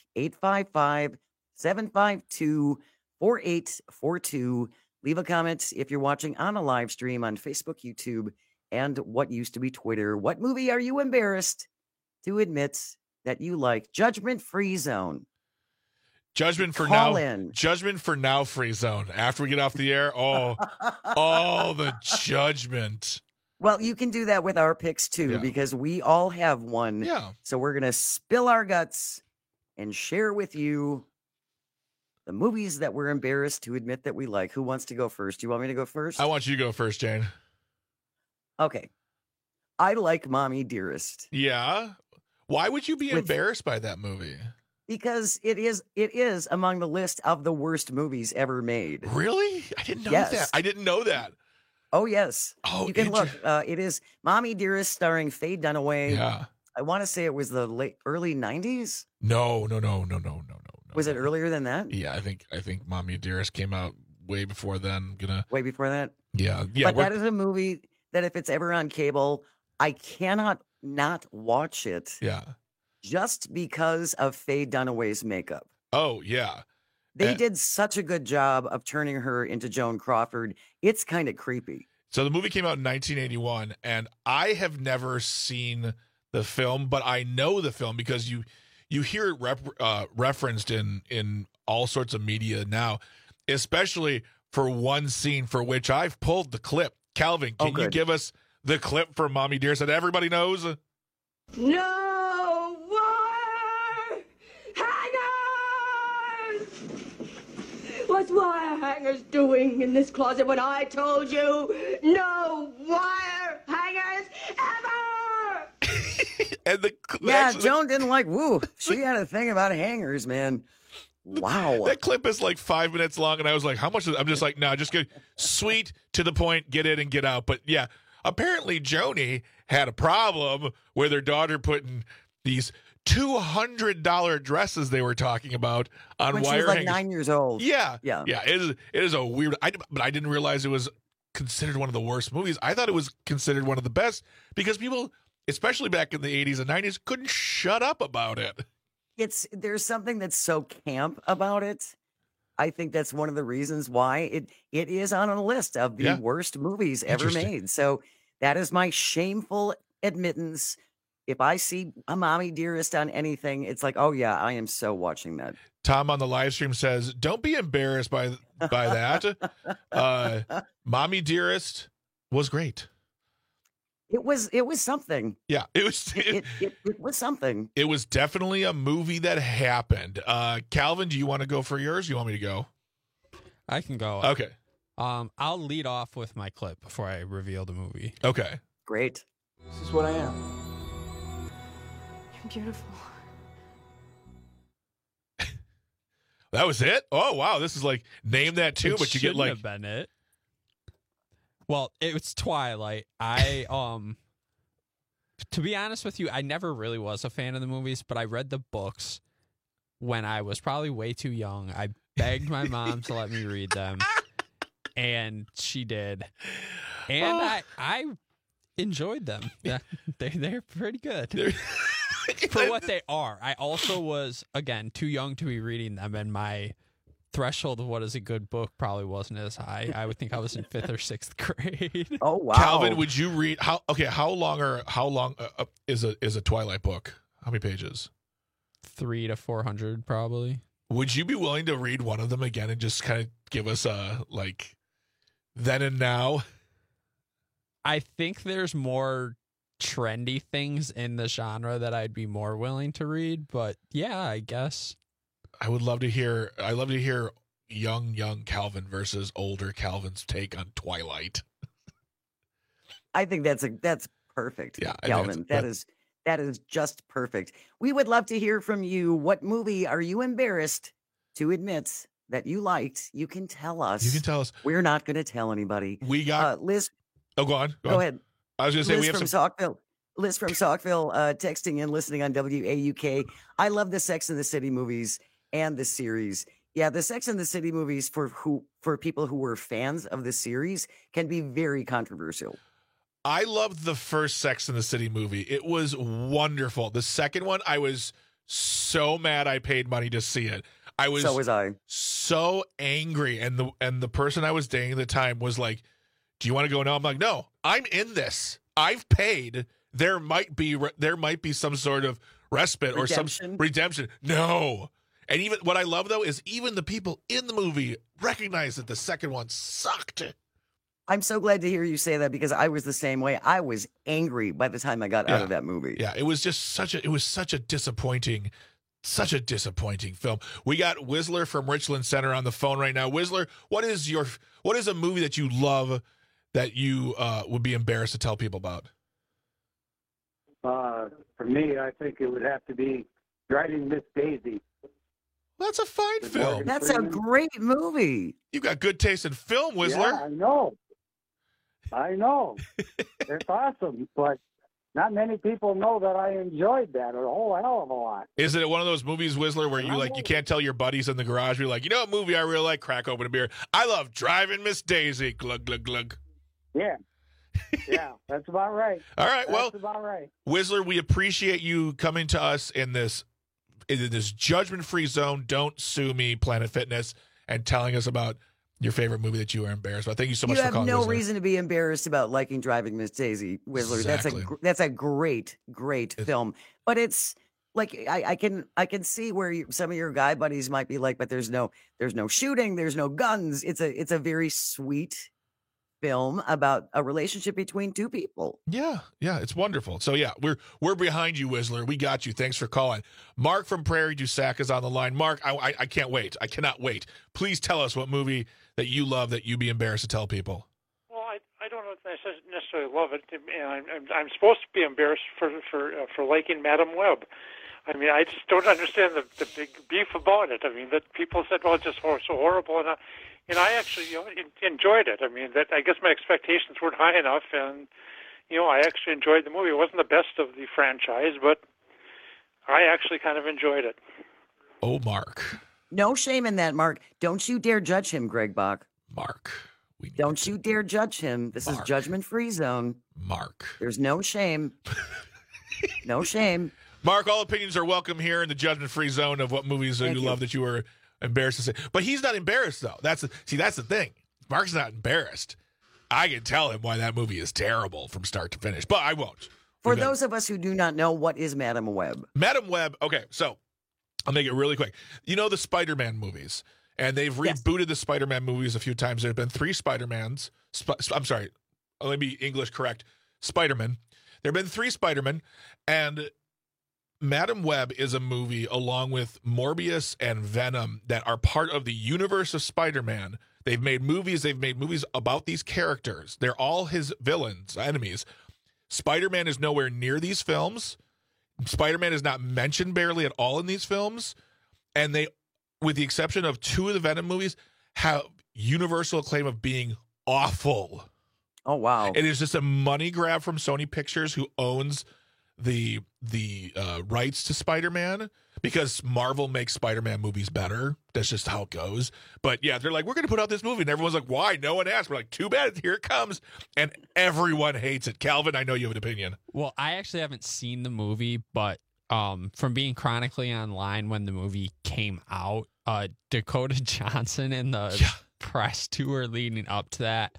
S13: 855-752-4842. Leave a comment if you're watching on a live stream on Facebook, YouTube, and what used to be Twitter. What movie are you embarrassed to admit that you like? Judgment Free Zone.
S15: Judgment for now, free zone. After we get off the air, the judgment.
S13: Well, you can do that with our picks too, because we all have one.
S15: Yeah.
S13: So we're going to spill our guts and share with you the movies that we're embarrassed to admit that we like. Who wants to go first? Do you want me to go first?
S15: I want you to go first, Jane.
S13: Okay. I like Mommy Dearest.
S15: Yeah. Why would you be embarrassed by that movie?
S13: Because it is among the list of the worst movies ever made.
S15: Really? I didn't know that. I didn't know that.
S13: Oh, yes. Oh, you can look. It is Mommy Dearest starring Faye Dunaway.
S15: Yeah.
S13: I want to say it was the early 90s.
S15: No.
S13: Was it earlier than that?
S15: Yeah, I think Mommy Dearest came out way before then.
S13: Way before that?
S15: Yeah.
S13: But that is a movie that if it's ever on cable, I cannot not watch it.
S15: Yeah.
S13: Just because of Faye Dunaway's makeup.
S15: Oh, yeah.
S13: They did such a good job of turning her into Joan Crawford. It's kind of creepy.
S15: So the movie came out in 1981, and I have never seen the film, but I know the film because you hear it referenced in all sorts of media now, especially for one scene for which I've pulled the clip. Calvin, can you give us the clip for Mommy Dearest that everybody knows?
S9: No wire hangers! What's wire hangers doing in this closet when I told you no wire hangers ever?
S13: Joan didn't like, she had a thing about hangers, man. Wow.
S15: That clip is like 5 minutes long, and I was like, how much is it? I'm just like, no, just get sweet, to the point, get in and get out. But yeah, apparently Joni had a problem with her daughter putting these $200 dresses they were talking about on
S13: when
S15: wire
S13: she was like
S15: hangers.
S13: 9 years old.
S15: Yeah.
S13: Yeah.
S15: It is a weird, but I didn't realize it was considered one of the worst movies. I thought it was considered one of the best because people, especially back in the 80s and 90s, couldn't shut up about it.
S13: There's something that's so camp about it. I think that's one of the reasons why it is on a list of the worst movies ever made. So that is my shameful admittance. If I see a Mommy Dearest on anything, it's like, oh yeah, I am so watching that.
S15: Tom on the live stream says, don't be embarrassed by that. Mommy Dearest was great.
S13: It was something.
S15: Yeah, it was.
S13: It was something.
S15: It was definitely a movie that happened. Calvin, do you want to go for yours? Or you want me to go?
S10: I can go.
S15: Okay.
S10: I'll lead off with my clip before I reveal the movie.
S15: Okay.
S13: Great.
S16: This is what I am.
S9: You're beautiful.
S15: That was it? Oh wow, this is like name that too, but you get like
S10: have been it. Well, it was Twilight. I to be honest with you, I never really was a fan of the movies, but I read the books when I was probably way too young. I begged my mom to let me read them, and she did. And I enjoyed them. They're pretty good. For what they are. I also was, again, too young to be reading them, and my threshold of what is a good book probably wasn't as high. I would think I was in 5th or 6th grade.
S13: Oh wow,
S15: Calvin, would you read? How long is a Twilight book? How many pages?
S10: 300 to 400, probably.
S15: Would you be willing to read one of them again and just kind of give us a like then and now?
S10: I think there's more trendy things in the genre that I'd be more willing to read, but yeah, I guess.
S15: I love to hear young Calvin versus older Calvin's take on Twilight.
S13: I think that's perfect.
S15: Yeah,
S13: Calvin. That is just perfect. We would love to hear from you. What movie are you embarrassed to admit that you liked? You can tell us.
S15: You can tell us.
S13: We're not going to tell anybody.
S15: We got
S13: Liz.
S15: Oh, go on.
S13: Go ahead.
S15: I was going to say
S13: Liz
S15: we have
S13: from
S15: some.
S13: Saukville. Liz from Saukville texting in, listening on WAUK. I love the Sex and the City movies and the series. Yeah, the Sex and the City movies for people who were fans of the series can be very controversial.
S15: I loved the first Sex and the City movie. It was wonderful. The second one, I was so mad I paid money to see it.
S13: So was I.
S15: So angry, and the person I was dating at the time was like, "Do you want to go now?" I'm like, "No, I'm in this. I've paid. There might be some sort of respite or some redemption." No. And even what I love though is even the people in the movie recognize that the second one sucked.
S13: I'm so glad to hear you say that because I was the same way. I was angry by the time I got out of that movie.
S15: Yeah, it was just such a disappointing film. We got Whistler from Richland Center on the phone right now. Whistler, what is a movie that you love that you would be embarrassed to tell people about?
S17: For me, I think it would have to be Driving Miss Daisy.
S15: That's a fine film.
S13: That's a great movie.
S15: You got good taste in film, Whistler.
S17: Yeah, I know. It's awesome, but not many people know that I enjoyed that a whole hell of a lot.
S15: Is it one of those movies, Whistler, where you can't tell your buddies in the garage? You're like, you know what movie I really like? Crack open a beer. I love Driving Miss Daisy. Glug, glug, glug.
S17: Yeah. Yeah, that's about right.
S15: All right,
S17: that's about right.
S15: Whistler, we appreciate you coming to us in this judgment-free zone, don't sue me, Planet Fitness, and telling us about your favorite movie that you were embarrassed about. Thank you so much for calling.
S13: You have no
S15: Whistler.
S13: reason to be embarrassed about liking Driving Miss Daisy, Whistler.
S15: Exactly.
S13: That's a great film. But it's like I can see where some of your guy buddies might be like, but there's no shooting, there's no guns. It's a very sweet film about a relationship between two people.
S15: Yeah, it's wonderful. So yeah, we're behind you, Whistler. We got you. Thanks for calling. Mark from Prairie du Sac is on the line. Mark, I can't wait. I cannot wait. Please tell us what movie that you love that you'd be embarrassed to tell people.
S18: Well, I don't necessarily love it. I'm supposed to be embarrassed for liking Madam Web.
S16: I mean, I just don't understand the big beef about it. I mean, that people said, well, it's just so horrible. And I actually enjoyed it. I mean, that I guess my expectations weren't high enough. And, I actually enjoyed the movie. It wasn't the best of the franchise, but I actually kind of enjoyed it.
S15: Oh, Mark.
S13: No shame in that, Mark. Don't you dare judge him, Greg Bach.
S15: Mark.
S13: Don't you dare judge him. This is judgment-free zone.
S15: Mark.
S13: There's no shame. No shame.
S15: Mark, all opinions are welcome here in the judgment-free zone of what movies you love that you were embarrassed to say. But he's not embarrassed, though. That's the thing. Mark's not embarrassed. I can tell him why that movie is terrible from start to finish, but I won't.
S13: For those of us who do not know, what is Madam Web?
S15: Madam Web, okay, so I'll make it really quick. You know the Spider-Man movies, and they've rebooted the Spider-Man movies a few times. There have been 3 Spider-Mans. I'm sorry, let me be English correct. Spider-Man. There have been 3 Spider-Man, and Madam Web is a movie along with Morbius and Venom that are part of the universe of Spider-Man. They've made movies about these characters. They're all his villains, enemies. Spider-Man is nowhere near these films. Spider-Man is not mentioned barely at all in these films. And they, with the exception of 2 of the Venom movies, have universal acclaim of being awful.
S13: Oh, wow.
S15: It is just a money grab from Sony Pictures, who owns the rights to Spider-Man, because Marvel makes Spider-Man movies better. That's just how it goes. But yeah, they're like, we're going to put out this movie. And everyone's like, why? No one asked. We're like, too bad. Here it comes. And everyone hates it. Calvin, I know you have an opinion.
S10: Well, I actually haven't seen the movie, but from being chronically online when the movie came out, Dakota Johnson in the press tour leading up to that,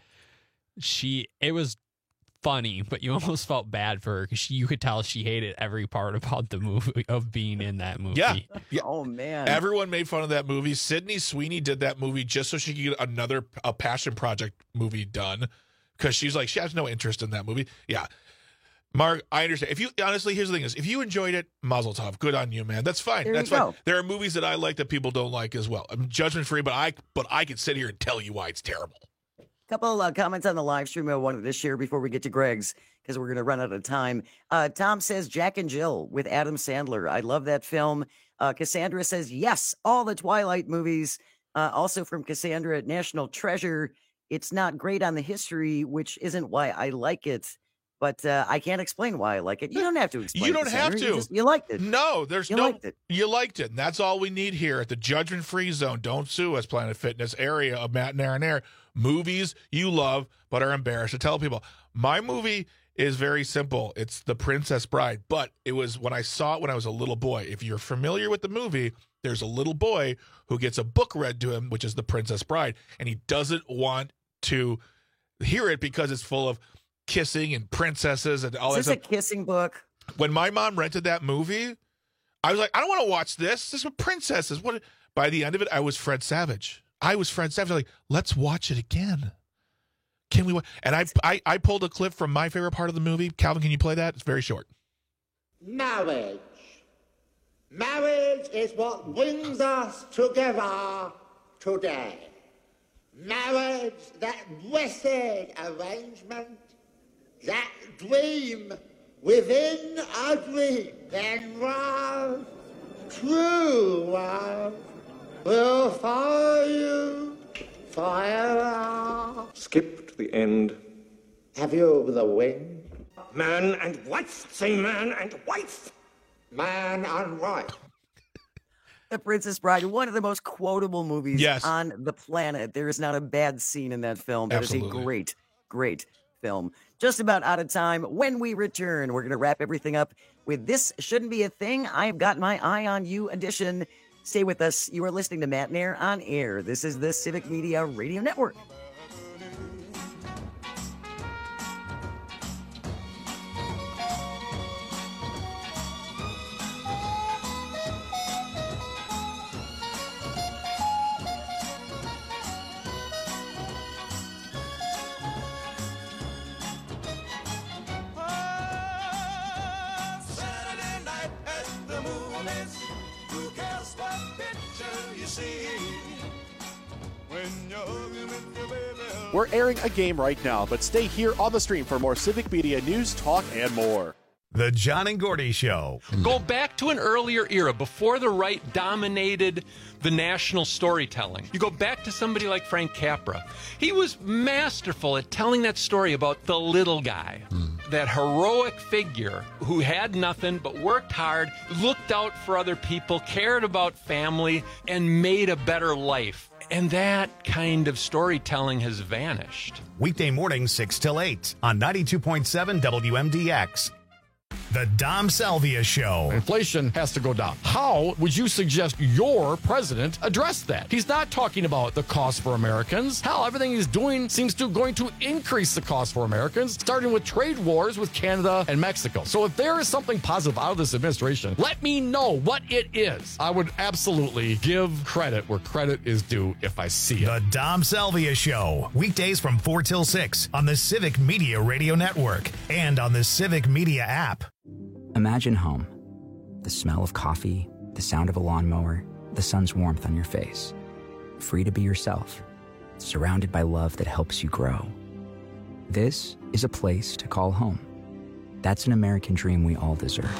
S10: it was funny, but you almost felt bad for her because you could tell she hated every part about the movie, of being in that movie.
S15: Yeah.
S13: Oh, man.
S15: Everyone made fun of that movie. Sydney Sweeney did that movie just so she could get a passion project movie done, because she's like, she has no interest in that movie. Yeah. Mark, I understand. Honestly, here's the thing is, if you enjoyed it, mazel tov. Good on you, man. That's fine. That's fine. There are movies that I like that people don't like as well. I'm judgment free, but I could sit here and tell you why it's terrible.
S13: Couple of comments on the live stream I wanted to share before we get to Greg's, because we're going to run out of time. Tom says Jack and Jill with Adam Sandler. I love that film. Cassandra says, yes, all the Twilight movies. Also from Cassandra, National Treasure. It's not great on the history, which isn't why I like it. But I can't explain why I like it. You don't have to explain.
S15: You don't have to.
S13: You liked it.
S15: No, you liked it. And that's all we need here at the judgment-free zone. Don't sue us, Planet Fitness area of Matt and Aaron Air. Movies you love but are embarrassed to tell people. My movie is very simple. It's The Princess Bride. But it was when I saw it when I was a little boy. If you're familiar with the movie, there's a little boy who gets a book read to him, which is The Princess Bride. And he doesn't want to hear it because it's full of kissing and princesses and all that stuff.
S13: Is this a kissing book?
S15: When my mom rented that movie, I was like, I don't want to watch this. This is with princesses. What? By the end of it, I was Fred Savage. I'm like, let's watch it again. Can we? And I pulled a clip from my favorite part of the movie. Calvin, can you play that? It's very short.
S18: Marriage. Marriage is what brings us together today. Marriage, that blessed arrangement, that dream within a dream. Then love, true love, will follow you forever.
S19: Skip to the end.
S18: Have you the wind?
S19: Man and wife. Say man and wife.
S18: Man and wife.
S13: The Princess Bride, one of the most quotable movies on the planet. There is not a bad scene in that film. That is a great, great film. Just about out of time. When we return, we're going to wrap everything up with This Shouldn't Be a Thing. I've Got My Eye on You edition. Stay with us. You are listening to Matt and Air on Air. This is the Civic Media Radio Network.
S1: We're airing a game right now, but stay here on the stream for more Civic Media news, talk, and more.
S2: The John and Gordy Show.
S3: Go back to an earlier era before the right dominated the national storytelling. You go back to somebody like Frank Capra. He was masterful at telling that story about the little guy, that heroic figure who had nothing but worked hard, looked out for other people, cared about family, and made a better life. And that kind of storytelling has vanished.
S2: Weekday mornings 6 till 8 on 92.7 WMDX. The Dom Salvia Show.
S20: Inflation has to go down. How would you suggest your president address that? He's not talking about the cost for Americans. Hell, everything he's doing seems to going to increase the cost for Americans, starting with trade wars with Canada and Mexico. So if there is something positive out of this administration, let me know what it is. I would absolutely give credit where credit is due if I see it.
S2: The Dom Salvia Show. Weekdays from 4 till 6 on the Civic Media Radio Network and on the Civic Media app.
S21: Imagine home. The smell of coffee, the sound of a lawnmower, the sun's warmth on your face. Free to be yourself, surrounded by love that helps you grow. This is a place to call home. That's an American dream we all deserve.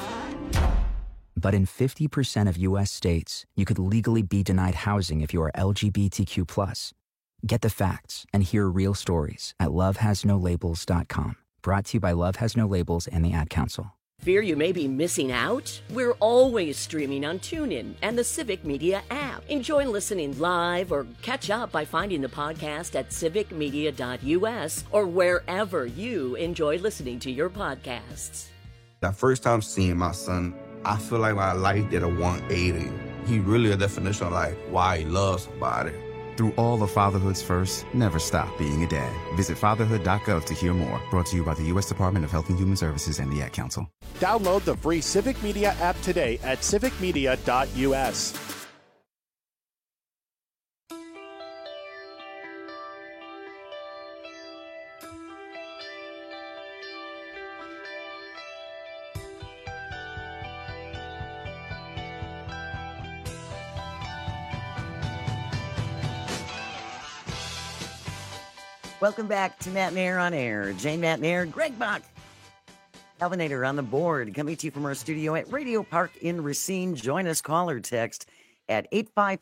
S21: But in 50% of U.S. states, you could legally be denied housing if you are LGBTQ+. Get the facts and hear real stories at lovehasnolabels.com. Brought to you by Love Has No Labels and the Ad Council.
S22: Fear you may be missing out? We're always streaming on TuneIn and the Civic Media app. Enjoy listening live or catch up by finding the podcast at civicmedia.us or wherever you enjoy listening to your podcasts.
S23: That first time seeing my son, I feel like my life did a 180. He really a definition of like why he loves somebody.
S24: Through all of fatherhood's first, never stop being a dad. Visit fatherhood.gov to hear more. Brought to you by the U.S. Department of Health and Human Services and the Ad Council.
S1: Download the free Civic Media app today at civicmedia.us.
S13: Welcome back to Matt Mayer on Air. Jane Matt Mayer, Greg Bach, Calvinator on the board, coming to you from our studio at Radio Park in Racine. Join us, call or text at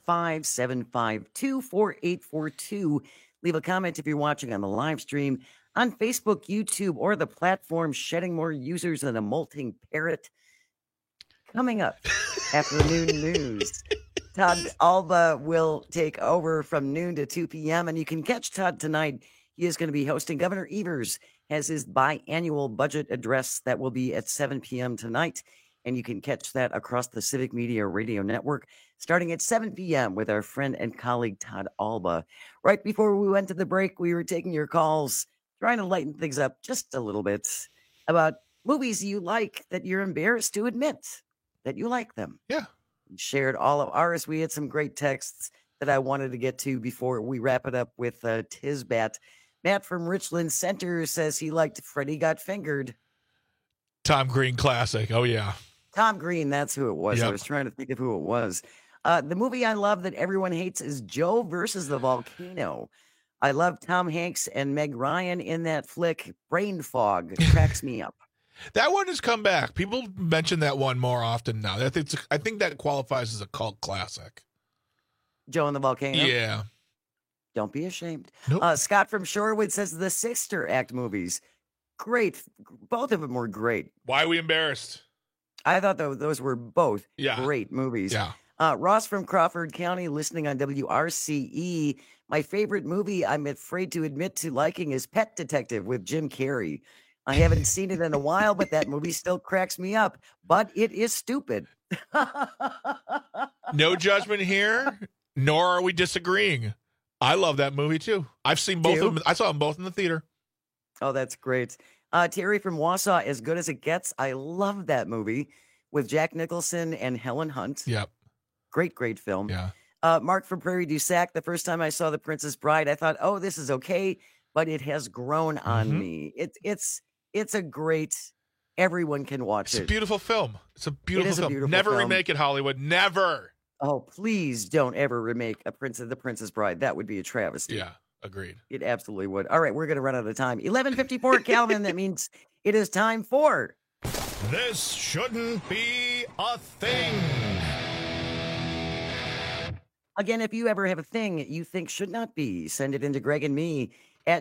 S13: 855-752-4842. Leave a comment if you're watching on the live stream on Facebook, YouTube, or the platform shedding more users than a molting parrot. Coming up after the noon news, Todd Alba will take over from noon to 2 p.m., and you can catch Todd tonight. He is going to be hosting. Governor Evers has his biannual budget address that will be at 7 p.m. tonight, and you can catch that across the Civic Media Radio Network starting at 7 p.m. with our friend and colleague Todd Alba. Right before we went to the break, we were taking your calls, trying to lighten things up just a little bit about movies you like that you're embarrassed to admit that you like them.
S15: Yeah.
S13: We shared all of ours. We had some great texts that I wanted to get to before we wrap it up with Tisbat. Matt from Richland Center says he liked Freddy Got Fingered.
S15: Tom Green classic. Oh, yeah.
S13: Tom Green, that's who it was.
S15: Yep.
S13: I was trying to think of who it was. The movie I love that everyone hates is Joe versus the Volcano. I love Tom Hanks and Meg Ryan in that flick. Brain fog cracks me up.
S15: That one has come back. People mention that one more often now. I think that qualifies as a cult classic.
S13: Joe and the Volcano?
S15: Yeah.
S13: Don't be ashamed.
S15: Nope.
S13: Scott from Shorewood says the Sister Act movies. Great. Both of them were great.
S15: Why are we embarrassed?
S13: I thought those were both great movies.
S15: Yeah.
S13: Ross from Crawford County listening on WRCE. My favorite movie I'm afraid to admit to liking is Pet Detective with Jim Carrey. I haven't seen it in a while, but that movie still cracks me up. But it is stupid.
S15: No judgment here, nor are we disagreeing. I love that movie too. I've seen both of them. I saw them both in the theater.
S13: Oh, that's great. Terry from Wausau, As Good as It Gets. I love that movie with Jack Nicholson and Helen Hunt.
S15: Yep.
S13: Great film.
S15: Yeah.
S13: Mark from Prairie du Sac. The first time I saw The Princess Bride, I thought, oh, this is okay, but it has grown on me. It's a great. Everyone can watch it.
S15: It's a beautiful film. It's a beautiful film.
S13: Beautiful
S15: Never
S13: film.
S15: remake it, Hollywood. Never.
S13: Oh, please don't ever remake The Princess Bride. That would be a travesty.
S15: Yeah, agreed.
S13: It absolutely would. All right, we're going to run out of time. 11:54, Calvin. That means it is time for
S2: This shouldn't be a thing.
S13: Again, if you ever have a thing you think should not be, send it into Greg and me at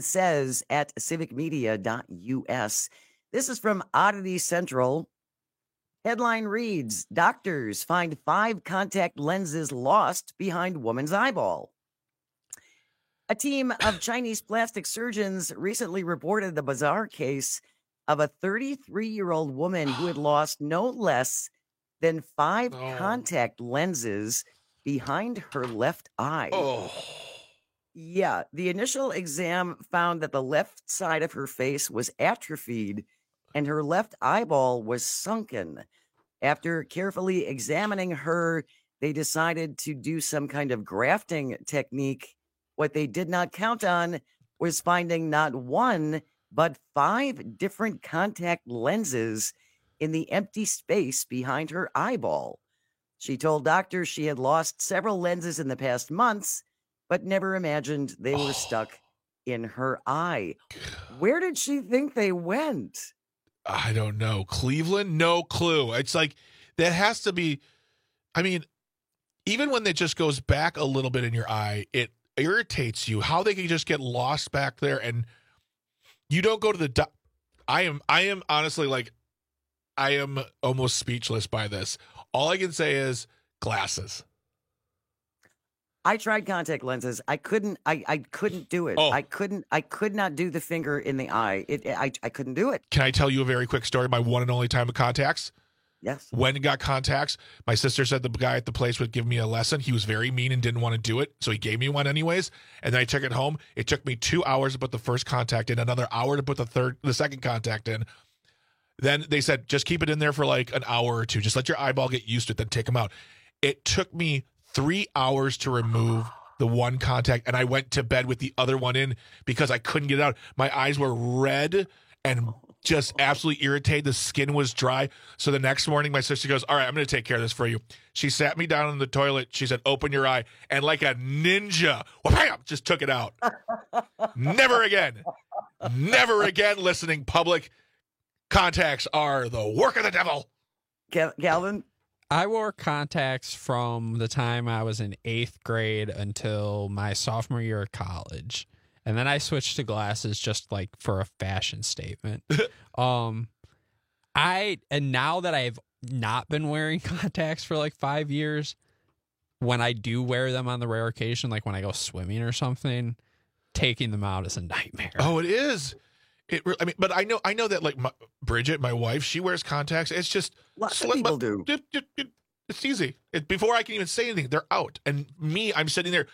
S13: janesays@civicmedia.us. This is from Oddity Central. Headline reads, doctors find 5 contact lenses lost behind woman's eyeball. A team of Chinese plastic surgeons recently reported the bizarre case of a 33-year-old woman who had lost no less than 5 contact lenses behind her left eye. Yeah, the initial exam found that the left side of her face was atrophied and her left eyeball was sunken. After carefully examining her, they decided to do some kind of grafting technique. What they did not count on was finding not 1, but 5 different contact lenses in the empty space behind her eyeball. She told doctors she had lost several lenses in the past months, but never imagined they were stuck in her eye. Where did she think they went?
S15: I don't know. Cleveland? No clue. It's like, that has to be, I mean, even when it just goes back a little bit in your eye, it irritates you how they can just get lost back there and you don't go to the I am honestly like, I am almost speechless by this. All I can say is glasses.
S13: I tried contact lenses. I couldn't do it. I could not do the finger in the eye. I couldn't do it.
S15: Can I tell you a very quick story? My one and only time of contacts.
S13: Yes.
S15: When I got contacts, my sister said the guy at the place would give me a lesson. He was very mean and didn't want to do it, so he gave me one anyways. And then I took it home. It took me 2 hours to put the first contact in, another hour to put the second contact in. Then they said, just keep it in there for like an hour or two. Just let your eyeball get used to it, then take them out. It took me 3 hours to remove the one contact, and I went to bed with the other one in because I couldn't get it out. My eyes were red and just absolutely irritated. The skin was dry. So the next morning, my sister goes, all right, I'm going to take care of this for you. She sat me down in the toilet. She said, open your eye. And like a ninja, wham, just took it out. Never again listening public. Contacts are the work of the devil.
S13: Calvin?
S10: I wore contacts from the time I was in 8th grade until my sophomore year of college. And then I switched to glasses just like for a fashion statement. And now that I've not been wearing contacts for like 5 years, when I do wear them on the rare occasion, like when I go swimming or something, taking them out is a nightmare.
S15: Oh, it is. I mean, but I know that like Bridget, my wife, she wears contacts. It's just
S13: lots of people do.
S15: It's easy. Before I can even say anything, they're out. And me, I'm sitting there,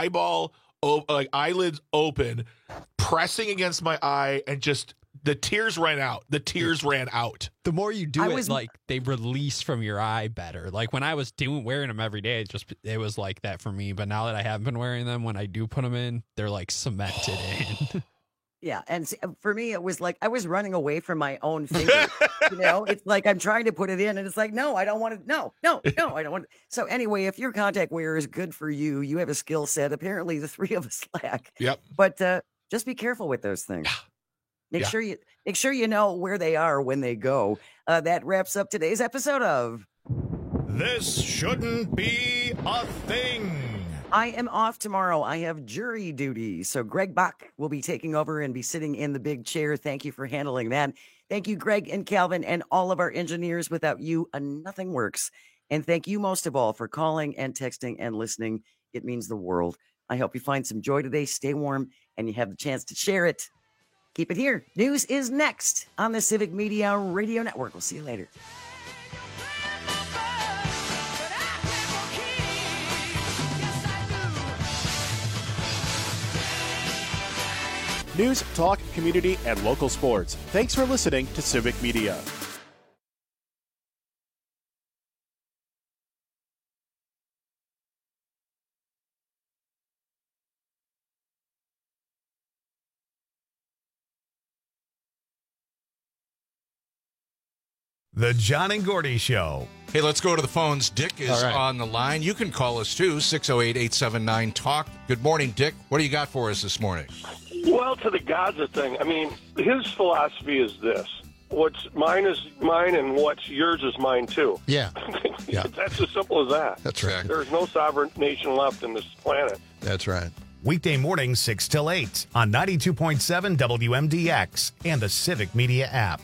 S15: eyelids open, pressing against my eye, and just the tears ran out.
S10: The more you do it, like they release from your eye better. Like when I was wearing them every day, it was like that for me. But now that I haven't been wearing them, when I do put them in, they're like cemented in.
S13: Yeah, and for me, it was like I was running away from my own finger. It's like I'm trying to put it in, and it's like, no, I don't want it. No, I don't want it. So anyway, if your contact wearer is good for you, you have a skill set. Apparently, the 3 of us lack.
S15: Yep.
S13: But just be careful with those things. Make sure you know where they are when they go. That wraps up today's episode of
S2: This Shouldn't Be a Thing.
S13: I am off tomorrow. I have jury duty. So Greg Bach will be taking over and be sitting in the big chair. Thank you for handling that. Thank you, Greg and Calvin, and all of our engineers. Without you, nothing works. And thank you most of all for calling and texting and listening. It means the world. I hope you find some joy today. Stay warm and you have the chance to share it. Keep it here. News is next on the Civic Media Radio Network. We'll see you later.
S1: News, talk, community, and local sports. Thanks for listening to Civic Media.
S2: The John and Gordy Show.
S4: Hey, let's go to the phones. Dick is on the line. You can call us too, 608-879-TALK. Good morning, Dick. What do you got for us this morning?
S12: Well, to the Gaza thing, I mean, his philosophy is this. what's mine is mine and what's yours is mine too.
S5: Yeah. Yeah.
S12: That's as simple as that.
S5: That's right.
S12: There's no sovereign nation left in this planet.
S5: That's right.
S2: Weekday mornings 6 till 8 on 92.7 WMDX and the Civic Media app.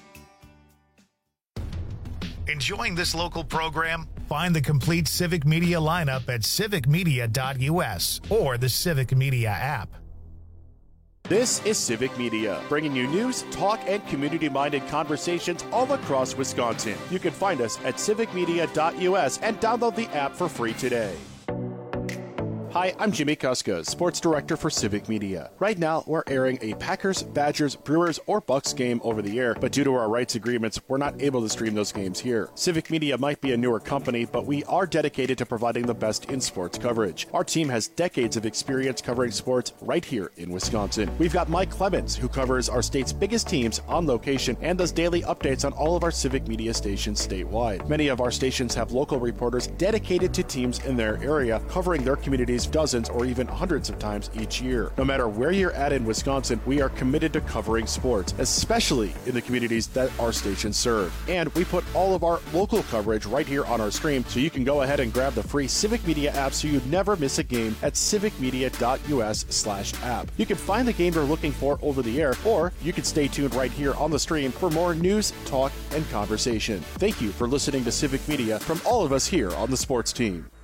S2: Enjoying this local program? Find the complete Civic Media lineup at civicmedia.us or the Civic Media app.
S1: This is Civic Media, bringing you news, talk, and community-minded conversations all across Wisconsin. You can find us at civicmedia.us and download the app for free today. Hi, I'm Jimmy Kuska, Sports Director for Civic Media. Right now, we're airing a Packers, Badgers, Brewers, or Bucks game over the air, but due to our rights agreements, we're not able to stream those games here. Civic Media might be a newer company, but we are dedicated to providing the best in sports coverage. Our team has decades of experience covering sports right here in Wisconsin. We've got Mike Clemens, who covers our state's biggest teams on location and does daily updates on all of our Civic Media stations statewide. Many of our stations have local reporters dedicated to teams in their area, covering their communities dozens or even hundreds of times each year. No matter where you're at in Wisconsin, we are committed to covering sports, especially in the communities that our stations serve. And we put all of our local coverage right here on our stream, so you can go ahead and grab the free Civic Media app so you never miss a game at civicmedia.us/app. You can find the game you're looking for over the air, or you can stay tuned right here on the stream for more news, talk, and conversation. Thank you for listening to Civic Media from all of us here on the sports team.